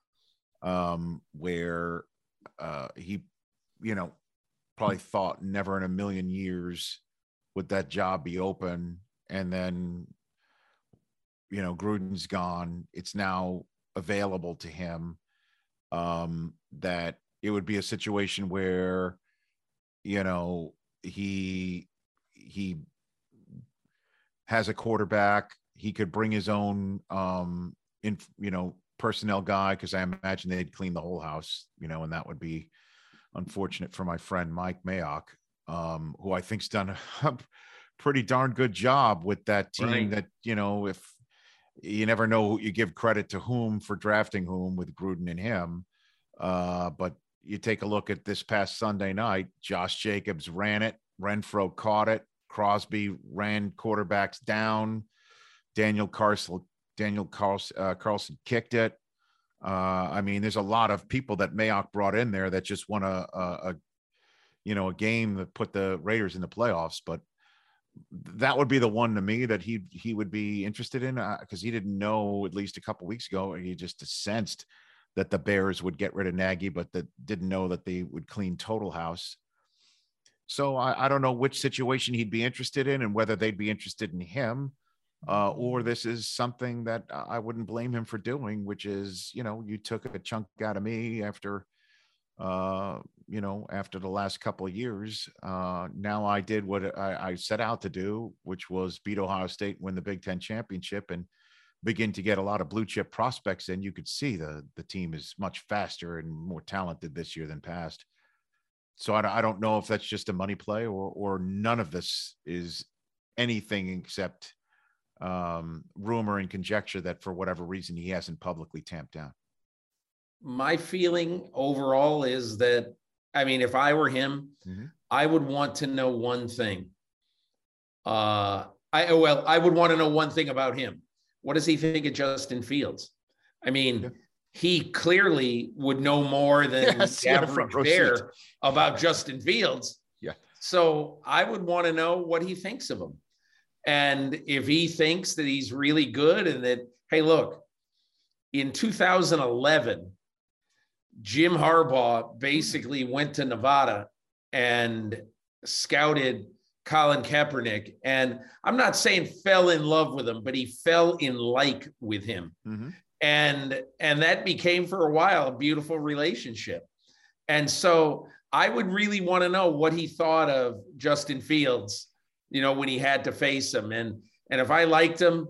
where he, probably thought never in a million years would that job be open. And then, Gruden's gone. It's now available to him. That it would be a situation where, he has a quarterback. He could bring his own, personnel guy, because I imagine they'd clean the whole house, and that would be unfortunate for my friend Mike Mayock, who I think's done a pretty darn good job with that team. Right. That, if you never know, you give credit to whom for drafting whom with Gruden and him. But you take a look at this past Sunday night, Josh Jacobs ran it, Renfro caught it, Crosby ran quarterbacks down, Daniel Carlson kicked it. There's a lot of people that Mayock brought in there that just won a game that put the Raiders in the playoffs. But that would be the one to me that he would be interested in, because he didn't know, at least a couple weeks ago, he just sensed that the Bears would get rid of Nagy, but that didn't know that they would clean total house. So I don't know which situation he'd be interested in, and whether they'd be interested in him, or this is something that I wouldn't blame him for doing, which is, you took a chunk out of me after the last couple of years. Now I did what I set out to do, which was beat Ohio State, win the Big Ten championship, and begin to get a lot of blue chip prospects. And you could see the team is much faster and more talented this year than past. So I don't know if that's just a money play, or none of this is anything except rumor and conjecture that for whatever reason he hasn't publicly tamped down. My feeling overall is that, if I were him, I would want to know one thing. I would want to know one thing about him. What does he think of Justin Fields? He clearly would know more than the average bear about Justin Fields. Yeah. So I would want to know what he thinks of him. And if he thinks that he's really good, and that, hey, look, in 2011, Jim Harbaugh basically went to Nevada and scouted Colin Kaepernick. And I'm not saying fell in love with him, but he fell in like with him. Mm-hmm. And that became, for a while, a beautiful relationship. And so I would really want to know what he thought of Justin Fields, when he had to face him. And if I liked him,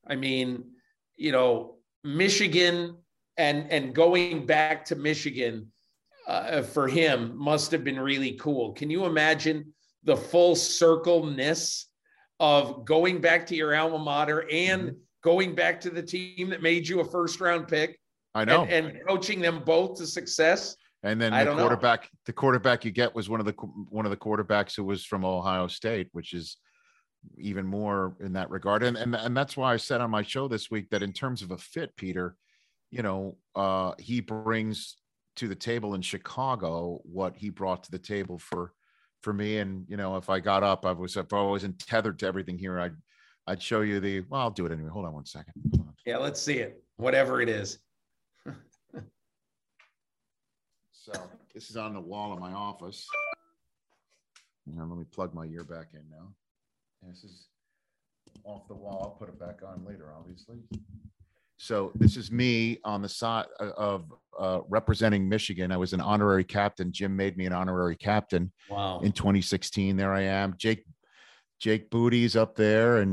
Michigan and going back to Michigan for him must have been really cool. Can you imagine the full circle-ness of going back to your alma mater and going back to the team that made you a first-round pick? I know. And coaching them both to success. And then the quarterback you get was one of the quarterbacks who was from Ohio State, which is even more in that regard. And that's why I said on my show this week that in terms of a fit, Peter, he brings to the table in Chicago what he brought to the table for me. And, if I got up, if I wasn't tethered to everything here, I'd show you I'll do it anyway. Hold on one second. Yeah, let's see it. Whatever it is. So this is on the wall in my office. Let me plug my ear back in now. This is off the wall. I'll put it back on later, obviously. So this is me on the side of representing Michigan. I was an honorary captain. Jim made me an honorary captain. Wow. In 2016. There I am. Jake Booty's up there, and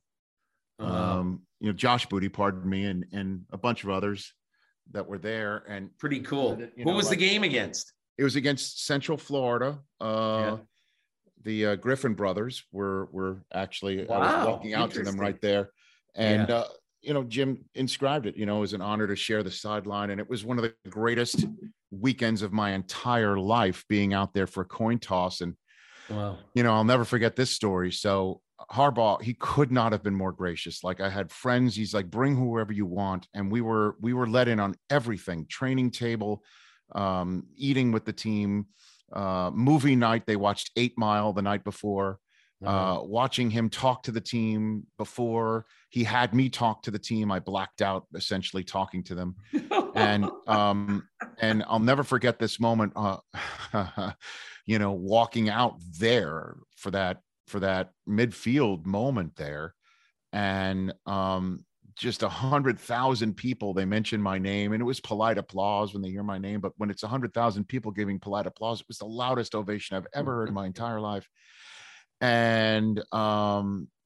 Josh Booty, pardon me, and a bunch of others that were there. And pretty cool. Who was the game against? It was against Central Florida. The Griffin brothers were actually, I was walking out to them right there. And, Jim inscribed it, it was an honor to share the sideline. And it was one of the greatest weekends of my entire life, being out there for a coin toss. And, I'll never forget this story. So Harbaugh, he could not have been more gracious. Like, I had friends, he's like, bring whoever you want. And we were let in on everything: training table, eating with the team, movie night. They watched 8 Mile the night before, watching him talk to the team before he had me talk to the team. I blacked out essentially talking to them. And I'll never forget this moment, walking out there for that midfield moment there. And just 100,000 people, they mentioned my name, and it was polite applause when they hear my name. But when it's 100,000 people giving polite applause, it was the loudest ovation I've ever heard in my entire life. And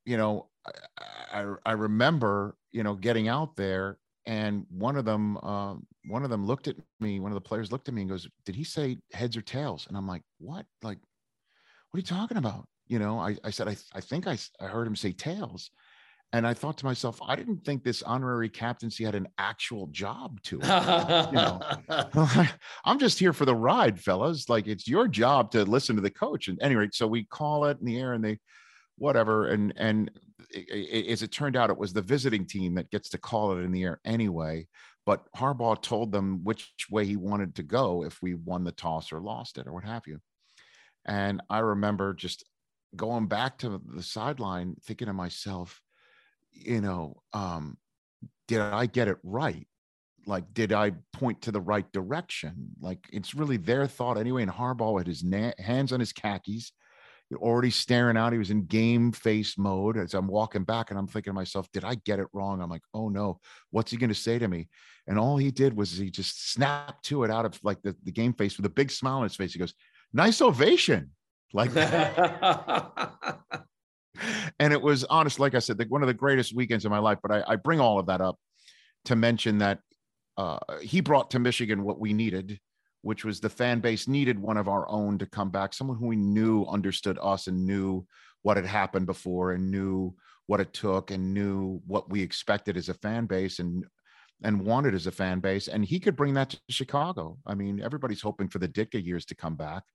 you know, I remember, you know, getting out there, and one of them looked at me. One of the players looked at me and goes, "Did he say heads or tails?" And I'm like, "What? Like, what are you talking about?" You know, I said, I think I heard him say tails. And I thought to myself, I didn't think this honorary captaincy had an actual job to it. You know, I'm just here for the ride, fellas. Like, it's your job to listen to the coach. And anyway, so we call it in the air, and they, whatever. And as it turned out, it was the visiting team that gets to call it in the air anyway. But Harbaugh told them which way he wanted to go if we won the toss or lost it or what have you. And I remember just going back to the sideline thinking to myself, you know, did I get it right? Like, did I point to the right direction? Like, it's really their thought anyway. And Harbaugh had his hands on his khakis, already staring out. He was in game face mode as I'm walking back, and I'm thinking to myself, did I get it wrong? I'm like, oh no, what's he going to say to me? And all he did was he just snapped to it out of like the game face with a big smile on his face. He goes, "Nice ovation." Like that. And it was honest, like I said, one of the greatest weekends of my life. But I bring all of that up to mention that he brought to Michigan what we needed, which was the fan base needed one of our own to come back, someone who we knew understood us and knew what had happened before and knew what it took and knew what we expected as a fan base and wanted as a fan base. And he could bring that to Chicago. I mean, everybody's hoping for the Ditka years to come back.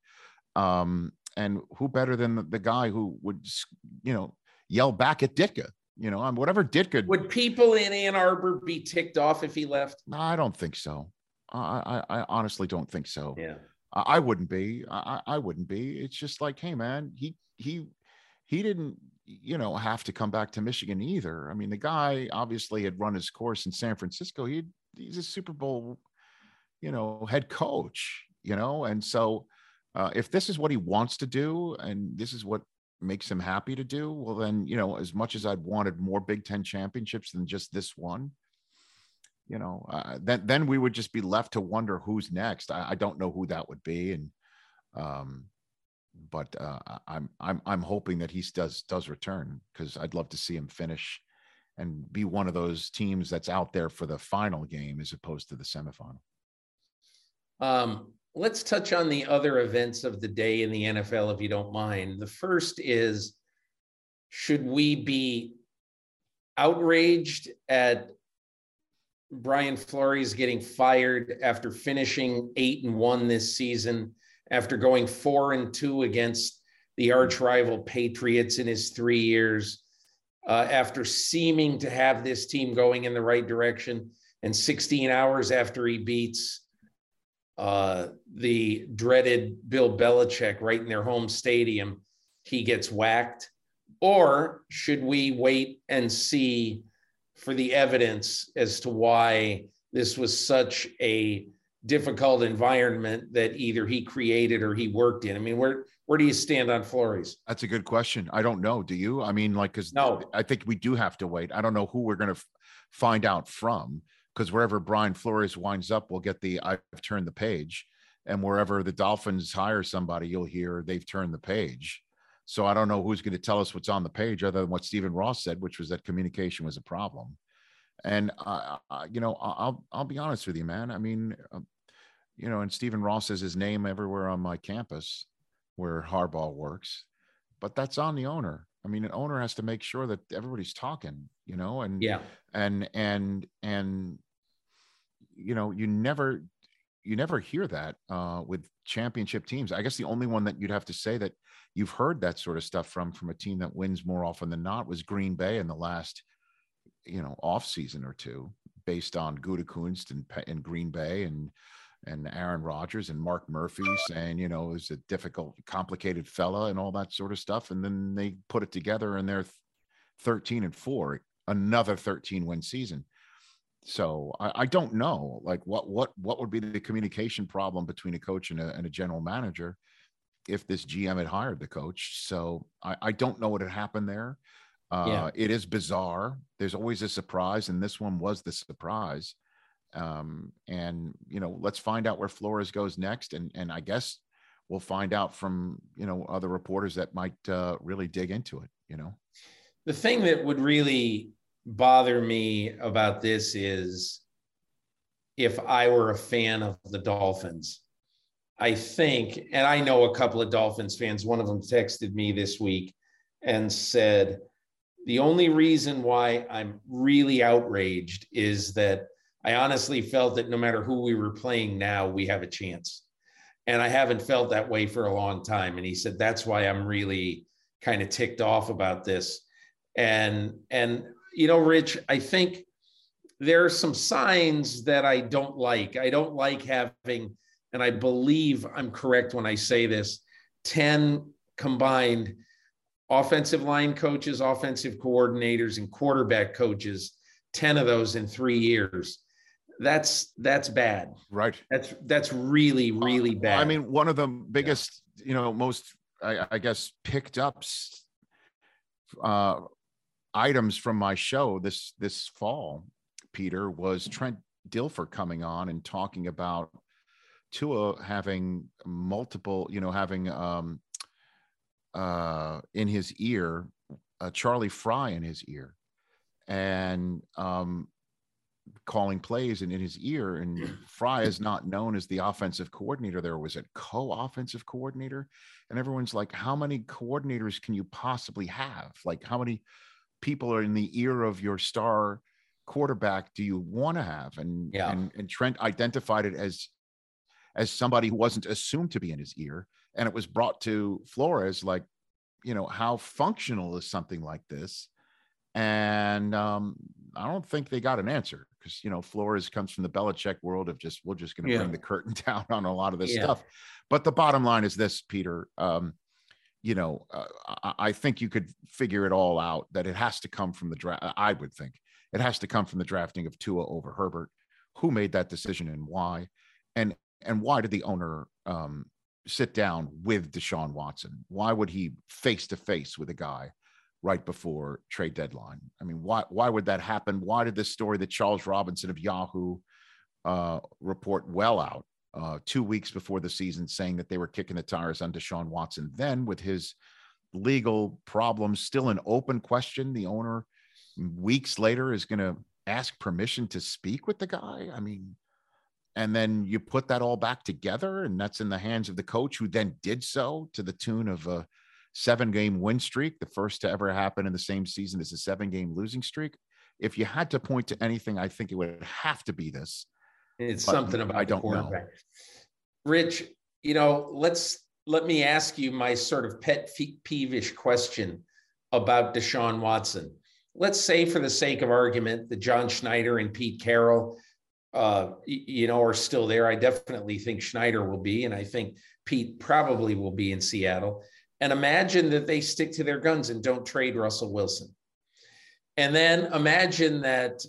And who better than the guy who would, you know, yell back at Ditka, you know, whatever Ditka. Would people in Ann Arbor be ticked off if he left? No, I don't think so. I honestly don't think so. Yeah, I wouldn't be. I wouldn't be. It's just like, hey, man, he didn't, you know, have to come back to Michigan either. I mean, the guy obviously had run his course in San Francisco. He's a Super Bowl, you know, head coach, you know, and so. If this is what he wants to do and this is what makes him happy to do, well, then, you know, as much as I'd wanted more Big Ten championships than just this one, you know, then we would just be left to wonder who's next. I don't know who that would be. And, but I'm hoping that he does return, because I'd love to see him finish and be one of those teams that's out there for the final game as opposed to the semifinal. Let's touch on the other events of the day in the NFL, if you don't mind. The first is, should we be outraged at Brian Flores getting fired after finishing 8-1 this season, after going 4-2 against the arch rival Patriots in his 3 years, after seeming to have this team going in the right direction, and 16 hours after he beats the dreaded Bill Belichick right in their home stadium, he gets whacked? Or should we wait and see for the evidence as to why this was such a difficult environment that either he created or he worked in? I mean, where do you stand on Flores? That's a good question. I don't know. Do you? I mean, like, because no, I think we do have to wait. I don't know who we're going to find out from, because wherever Brian Flores winds up, we'll get the "I've turned the page," and wherever the Dolphins hire somebody, you'll hear "they've turned the page." So I don't know who's going to tell us what's on the page other than what Stephen Ross said, which was that communication was a problem. And you know, I'll be honest with you, man. I mean, you know, and Stephen Ross says his name everywhere on my campus where Harbaugh works, but that's on the owner. I mean, an owner has to make sure that everybody's talking, you know, and yeah, and you know, you never hear that with championship teams. I guess the only one that you'd have to say that you've heard that sort of stuff from a team that wins more often than not was Green Bay in the last, you know, off season or two, based on Gutekunst and Green Bay and Aaron Rodgers and Mark Murphy saying, you know, is a difficult, complicated fella and all that sort of stuff. And then they put it together and they're 13-4, another 13-win season. So I don't know, like, what would be the communication problem between a coach and a general manager if this GM had hired the coach. So I don't know what had happened there. It is bizarre. There's always a surprise, and this one was the surprise. And, you know, let's find out where Flores goes next. And I guess we'll find out from, you know, other reporters that might really dig into it, you know. the thing that would really bother me about this is if I were a fan of the Dolphins. I think, and I know a couple of Dolphins fans, one of them texted me this week and said, the only reason why I'm really outraged is that I honestly felt that no matter who we were playing now, we have a chance. And I haven't felt that way for a long time. And he said, that's why I'm really kind of ticked off about this. And you know, Rich, I think there are some signs that I don't like. I don't like having, and I believe I'm correct when I say this, 10 combined offensive line coaches, offensive coordinators, and quarterback coaches, 10 of those in 3 years. That's bad. Right. That's really, really bad. I mean, one of the biggest, you know, most, I guess, picked up items from my show this fall, Peter, was Trent Dilfer coming on and talking about Tua having multiple, you know, having in his ear, Charlie Fry in his ear, and calling plays and in his ear. And Fry is not known as the offensive coordinator. There was a co-offensive coordinator, and everyone's like, how many coordinators can you possibly have? Like, how many people are in the ear of your star quarterback do you want to have? And Trent identified it as somebody who wasn't assumed to be in his ear. And it was brought to Flores, like, you know, how functional is something like this? And I don't think they got an answer, because, you know, Flores comes from the Belichick world of just, we're just going to bring the curtain down on a lot of this stuff. But the bottom line is this, Peter, you know, I think you could figure it all out, that it has to come from the draft. I would think it has to come from the drafting of Tua over Herbert. Who made that decision and why? And why did the owner sit down with Deshaun Watson? Why would he face to face with a guy right before trade deadline? I mean, why would that happen? Why did this story that Charles Robinson of Yahoo report well out 2 weeks before the season, saying that they were kicking the tires on Deshaun Watson? Then, with his legal problems still an open question, the owner weeks later is going to ask permission to speak with the guy. I mean, and then you put that all back together, and that's in the hands of the coach, who then did so to the tune of a 7-game win streak, the first to ever happen in the same season as a 7-game losing streak. If you had to point to anything, I think it would have to be this. It's something about the quarterback. Rich, you know, let me ask you my sort of pet peevish question about Deshaun Watson. Let's say, for the sake of argument, that John Schneider and Pete Carroll, you know, are still there. I definitely think Schneider will be, and I think Pete probably will be in Seattle. And imagine that they stick to their guns and don't trade Russell Wilson. And then imagine that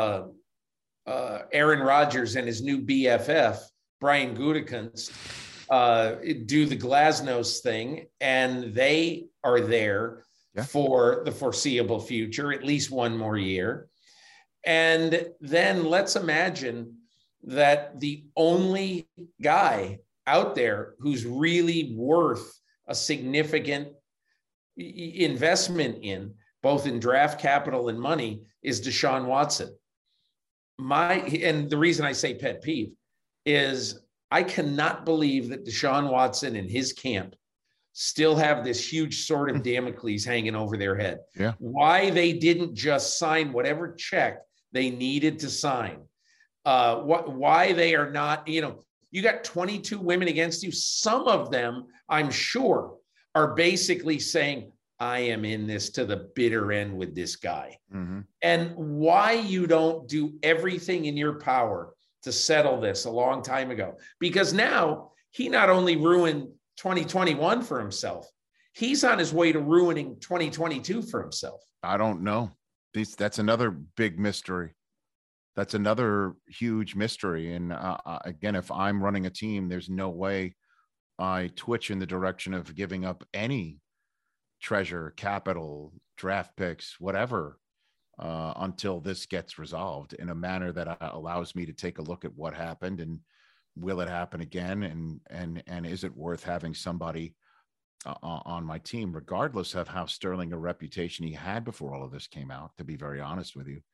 Aaron Rodgers and his new BFF, Brian Gutekunst, do the Glasnost thing, and they are there for the foreseeable future, at least one more year. And then let's imagine that the only guy out there who's really worth a significant investment in, both in draft capital and money, is Deshaun Watson. And the reason I say pet peeve is I cannot believe that Deshaun Watson and his camp still have this huge sword of Damocles hanging over their head. Yeah. Why they didn't just sign whatever check they needed to sign. Why they are not, you know, you got 22 women against you. Some of them, I'm sure, are basically saying, I am in this to the bitter end with this guy. Mm-hmm. And why you don't do everything in your power to settle this a long time ago. Because now he not only ruined 2021 for himself, he's on his way to ruining 2022 for himself. I don't know. That's another big mystery. That's another huge mystery. And again, if I'm running a team, there's no way I twitch in the direction of giving up any treasure, capital, draft picks, whatever, until this gets resolved in a manner that allows me to take a look at what happened, and will it happen again? And is it worth having somebody on my team, regardless of how sterling a reputation he had before all of this came out, to be very honest with you.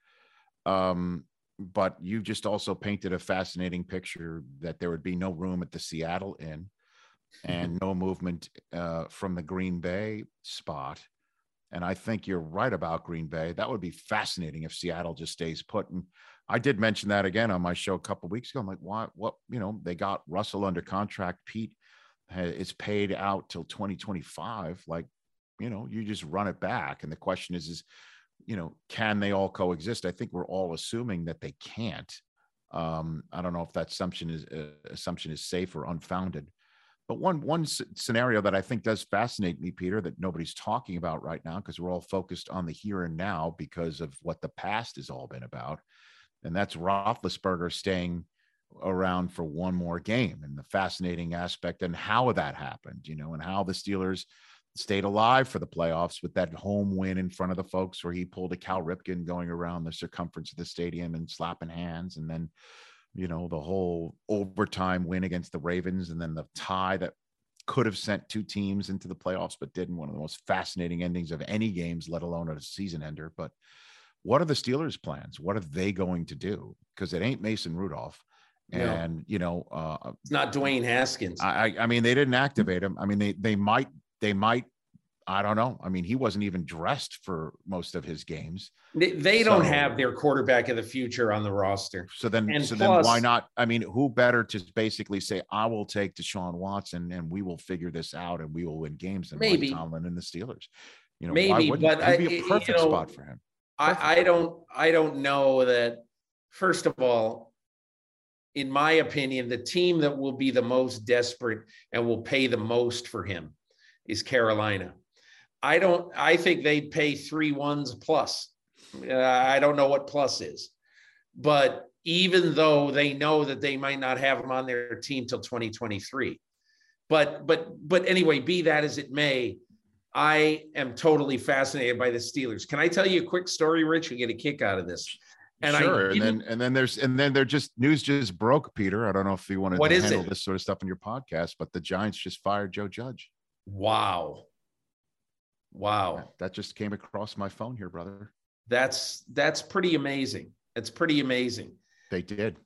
But you just also painted a fascinating picture that there would be no room at the Seattle Inn and no movement from the Green Bay spot. And I think you're right about Green Bay. That would be fascinating if Seattle just stays put. And I did mention that again on my show a couple of weeks ago. I'm like, what, they got Russell under contract. Pete is paid out till 2025. Like, you just run it back. And the question is, can they all coexist? I think we're all assuming that they can't. I don't know if that assumption is safe or unfounded. But one scenario that I think does fascinate me, Peter, that nobody's talking about right now, because we're all focused on the here and now because of what the past has all been about. And that's Roethlisberger staying around for one more game, and the fascinating aspect and how that happened, and how the Steelers stayed alive for the playoffs with that home win in front of the folks where he pulled a Cal Ripken going around the circumference of the stadium and slapping hands. And then, the whole overtime win against the Ravens, and then the tie that could have sent two teams into the playoffs, but didn't. One of the most fascinating endings of any games, let alone a season ender. But what are the Steelers' plans? What are they going to do? Because it ain't Mason Rudolph. And, it's not Dwayne Haskins. I mean, they didn't activate him. I mean, they might, I don't know. I mean, he wasn't even dressed for most of his games. They don't have their quarterback of the future on the roster. So then why not? I mean, who better to basically say, I will take Deshaun Watson and we will figure this out and we will win games than Mike Tomlin and the Steelers. Maybe, but it'd be a perfect spot for him. I don't know that. First of all, in my opinion, the team that will be the most desperate and will pay the most for him is Carolina. I think they'd pay 3 1s plus. I don't know what plus is, but even though they know that they might not have him on their team till 2023, but anyway, be that as it may, I am totally fascinated by the Steelers. Can I tell you a quick story, Rich? You get a kick out of this. And sure. And then they're just news just broke, Peter. I don't know if you want to handle this sort of stuff in your podcast, but the Giants just fired Joe Judge. Wow. That just came across my phone here, brother. That's pretty amazing. It's pretty amazing. They did.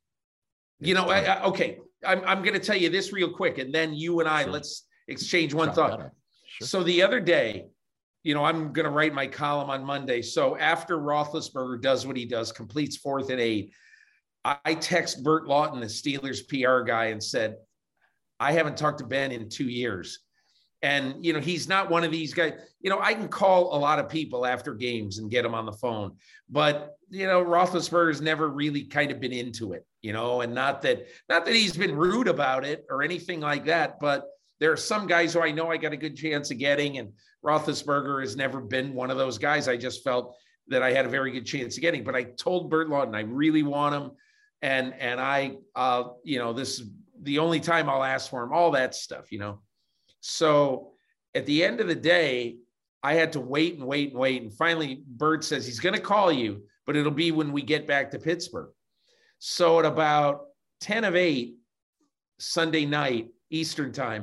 Okay. I'm going to tell you this real quick, and then you and I, let's exchange one thought. Sure. So the other day, I'm going to write my column on Monday. So after Roethlisberger does what he does, completes 4th and 8, I text Bert Lawton, the Steelers PR guy, and said, I haven't talked to Ben in 2 years. And, he's not one of these guys. I can call a lot of people after games and get them on the phone. But, Roethlisberger's never really kind of been into it, and not that he's been rude about it or anything like that. But there are some guys who I know I got a good chance of getting, and Roethlisberger has never been one of those guys. I just felt that I had a very good chance of getting. But I told Bert Lawton I really want him. And I, this is the only time I'll ask for him, all that stuff, So at the end of the day, I had to wait. And finally, Bert says he's going to call you, but it'll be when we get back to Pittsburgh. So at about 10 of 8 Sunday night, Eastern time,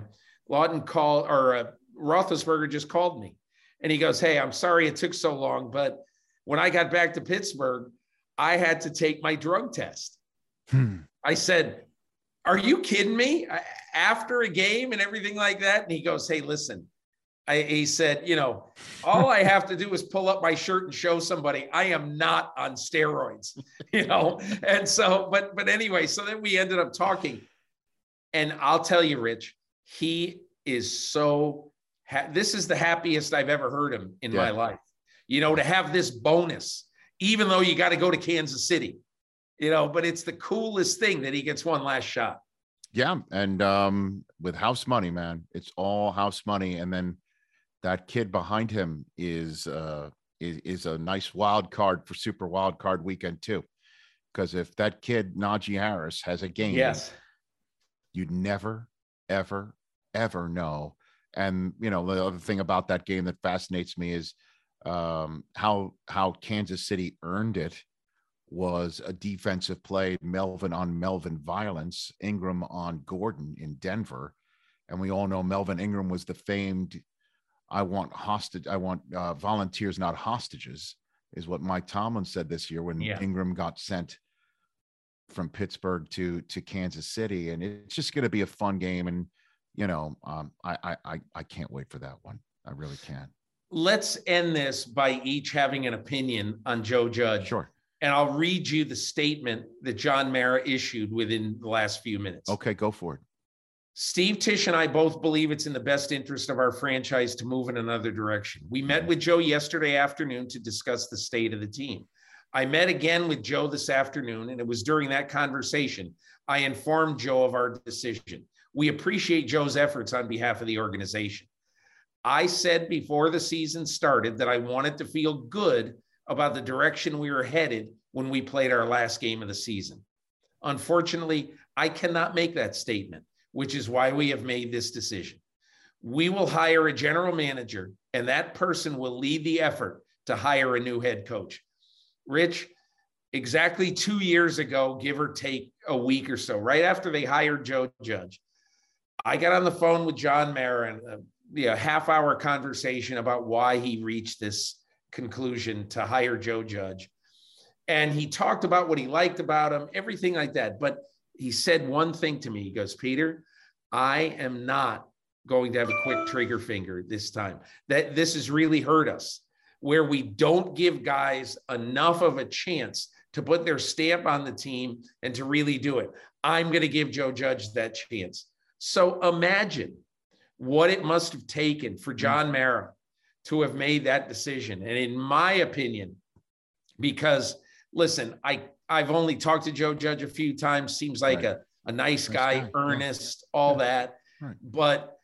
Roethlisberger just called me. And he goes, hey, I'm sorry it took so long, but when I got back to Pittsburgh, I had to take my drug test. I said, are you kidding me? After a game and everything like that? And he goes, hey, listen, he said, all I have to do is pull up my shirt and show somebody I am not on steroids, And so, but anyway, so then we ended up talking, and I'll tell you, Rich, he is so, this is the happiest I've ever heard him in my life, to have this bonus, even though you got to go to Kansas City, but it's the coolest thing that he gets one last shot. Yeah. And with house money, man, it's all house money. And then that kid behind him is a nice wild card for Super Wild Card Weekend too. Because if that kid, Najee Harris, has a game, you'd never, ever, ever know. And, the other thing about that game that fascinates me is how Kansas City earned it was a defensive play, Melvin on Melvin violence, Ingram on Gordon in Denver. And we all know Melvin Ingram was the famed, I want volunteers, not hostages, is what Mike Tomlin said this year when Ingram got sent from Pittsburgh to Kansas City. And it's just going to be a fun game. And, I can't wait for that one. I really can't. Let's end this by each having an opinion on Joe Judge. Sure. And I'll read you the statement that John Mara issued within the last few minutes. Okay, go for it. Steve Tisch and I both believe it's in the best interest of our franchise to move in another direction. We met with Joe yesterday afternoon to discuss the state of the team. I met again with Joe this afternoon, and it was during that conversation I informed Joe of our decision. We appreciate Joe's efforts on behalf of the organization. I said before the season started that I wanted to feel good about the direction we were headed when we played our last game of the season. Unfortunately, I cannot make that statement, which is why we have made this decision. We will hire a general manager, and that person will lead the effort to hire a new head coach. Rich, exactly 2 years ago, give or take a week or so, right after they hired Joe Judge, I got on the phone with John Mara and a half-hour conversation about why he reached this conclusion to hire Joe Judge. And he talked about what he liked about him, everything like that. But he said one thing to me. He goes, Peter, I am not going to have a quick trigger finger this time. That this has really hurt us, where we don't give guys enough of a chance to put their stamp on the team and to really do it. I'm going to give Joe Judge that chance. So imagine what it must have taken for John Mara to have made that decision. And in my opinion, because listen, I've only talked to Joe Judge a few times, seems like a nice guy, earnest, all that. Right. But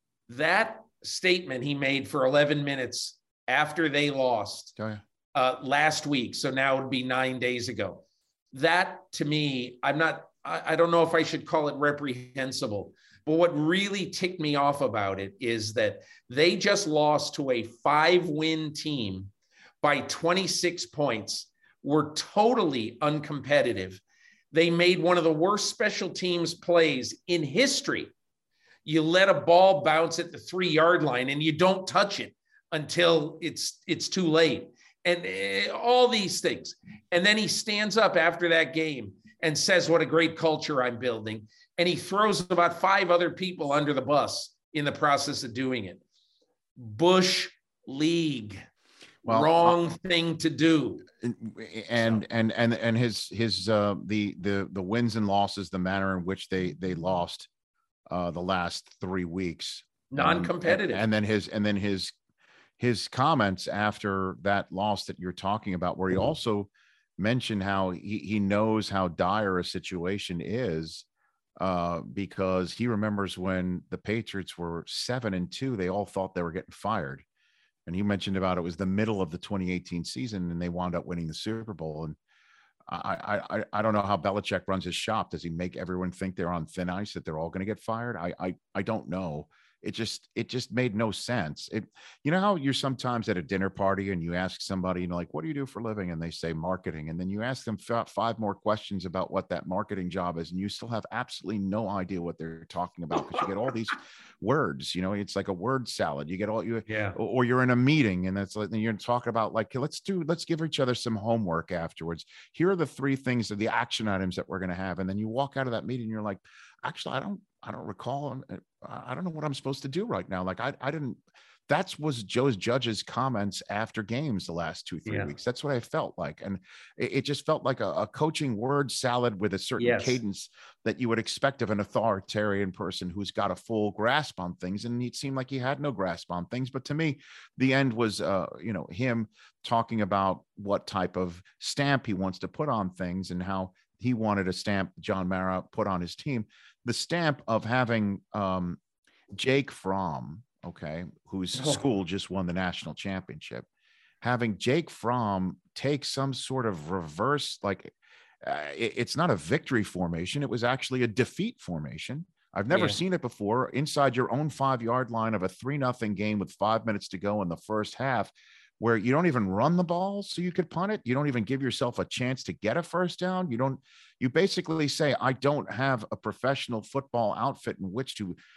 that statement he made for 11 minutes after they lost last week, so now it would be 9 days ago, that to me, I don't know if I should call it reprehensible, but what really ticked me off about it is that they just lost to a 5-win team by 26 points, were totally uncompetitive. They made one of the worst special teams plays in history. You let a ball bounce at the 3-yard line and you don't touch it until it's too late. And all these things. And then he stands up after that game and says, what a great culture I'm building. And he throws about 5 other people under the bus in the process of doing it. Bush League. Well, wrong thing to do. And his the wins and losses, the manner in which they lost the last 3 weeks, non-competitive. And then his comments after that loss that you're talking about, where he also mentioned how he knows how dire a situation is, because he remembers when the Patriots were 7-2, they all thought they were getting fired. And he mentioned about it was the middle of the 2018 season and they wound up winning the Super Bowl. And I don't know how Belichick runs his shop. Does he make everyone think they're on thin ice, that they're all going to get fired? I don't know. It just made no sense. You know how you're sometimes at a dinner party and you ask somebody, like, what do you do for a living? And they say marketing. And then you ask them 5 more questions about what that marketing job is. And you still have absolutely no idea what they're talking about, because you get all these words, it's like a word salad. You get all or you're in a meeting and that's like, and you're talking about like, let's give each other some homework afterwards. Here are the 3 things of the action items that we're going to have. And then you walk out of that meeting and you're like, actually, I don't recall. I don't know what I'm supposed to do right now. Like I didn't, that was Joe Judge's comments after games the last 2-3 weeks. That's what I felt like. And it just felt like a coaching word salad with a certain cadence that you would expect of an authoritarian person who's got a full grasp on things. And it seemed like he had no grasp on things. But to me, the end was, him talking about what type of stamp he wants to put on things and how he wanted a stamp John Mara put on his team. The stamp of having Jake Fromm, whose school just won the national championship, having Jake Fromm take some sort of reverse, it's not a victory formation. It was actually a defeat formation. I've never seen it before. Inside your own 5-yard line of a 3-0 game with 5 minutes to go in the first half, where you don't even run the ball so you could punt it. You don't even give yourself a chance to get a first down. You basically say, I don't have a professional football outfit in which to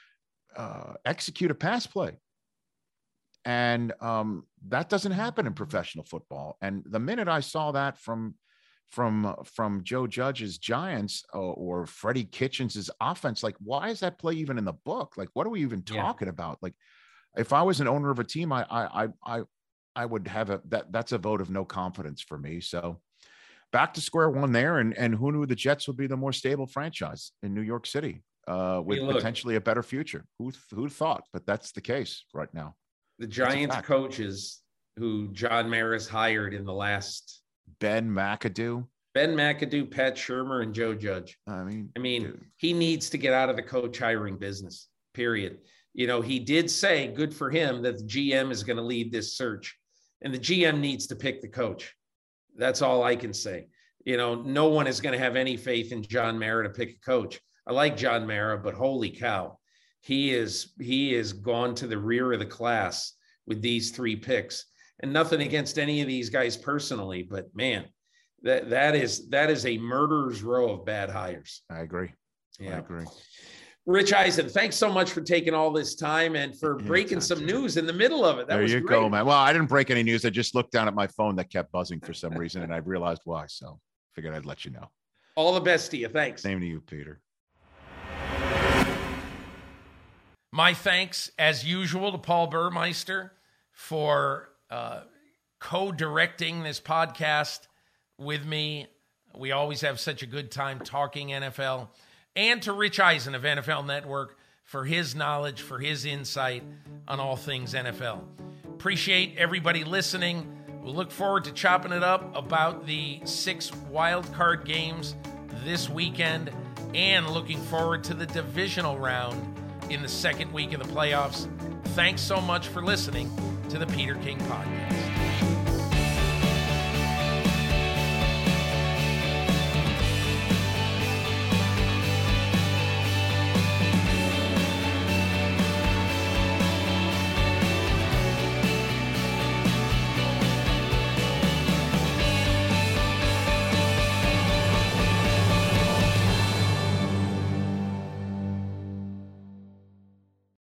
execute a pass play. And that doesn't happen in professional football. And the minute I saw that from Joe Judge's Giants or Freddie Kitchens' offense, like, why is that play even in the book? Like, what are we even talking about? Like, if I was an owner of a team, I would have that's a vote of no confidence for me. So back to square one there. And who knew the Jets would be the more stable franchise in New York City with potentially a better future? Who thought? But that's the case right now. The Giants coaches who John Maris hired in the last Ben McAdoo, Pat Shurmur, and Joe Judge. I mean, dude, he needs to get out of the coach hiring business, period. You know, he did say, good for him, that the GM is going to lead this search, and the GM needs to pick the coach. That's all I can say. You know, no one is going to have any faith in John Mara to pick a coach. I like John Mara, but holy cow, he is gone to the rear of the class with these 3 picks. And nothing against any of these guys personally, but man, that is a murderer's row of bad hires. I agree. Yeah. I agree. Rich Eisen, thanks so much for taking all this time and for breaking some news in the middle of it. That was great. Go, man. Well, I didn't break any news. I just looked down at my phone that kept buzzing for some reason, and I realized why. So figured I'd let you know. All the best to you. Thanks. Same to you, Peter. My thanks, as usual, to Paul Burmeister for co-directing this podcast with me. We always have such a good time talking NFL. And to Rich Eisen of NFL Network for his knowledge, for his insight on all things NFL. Appreciate everybody listening. We'll look forward to chopping it up about the 6 wildcard games this weekend and looking forward to the divisional round in the second week of the playoffs. Thanks so much for listening to the Peter King Podcast.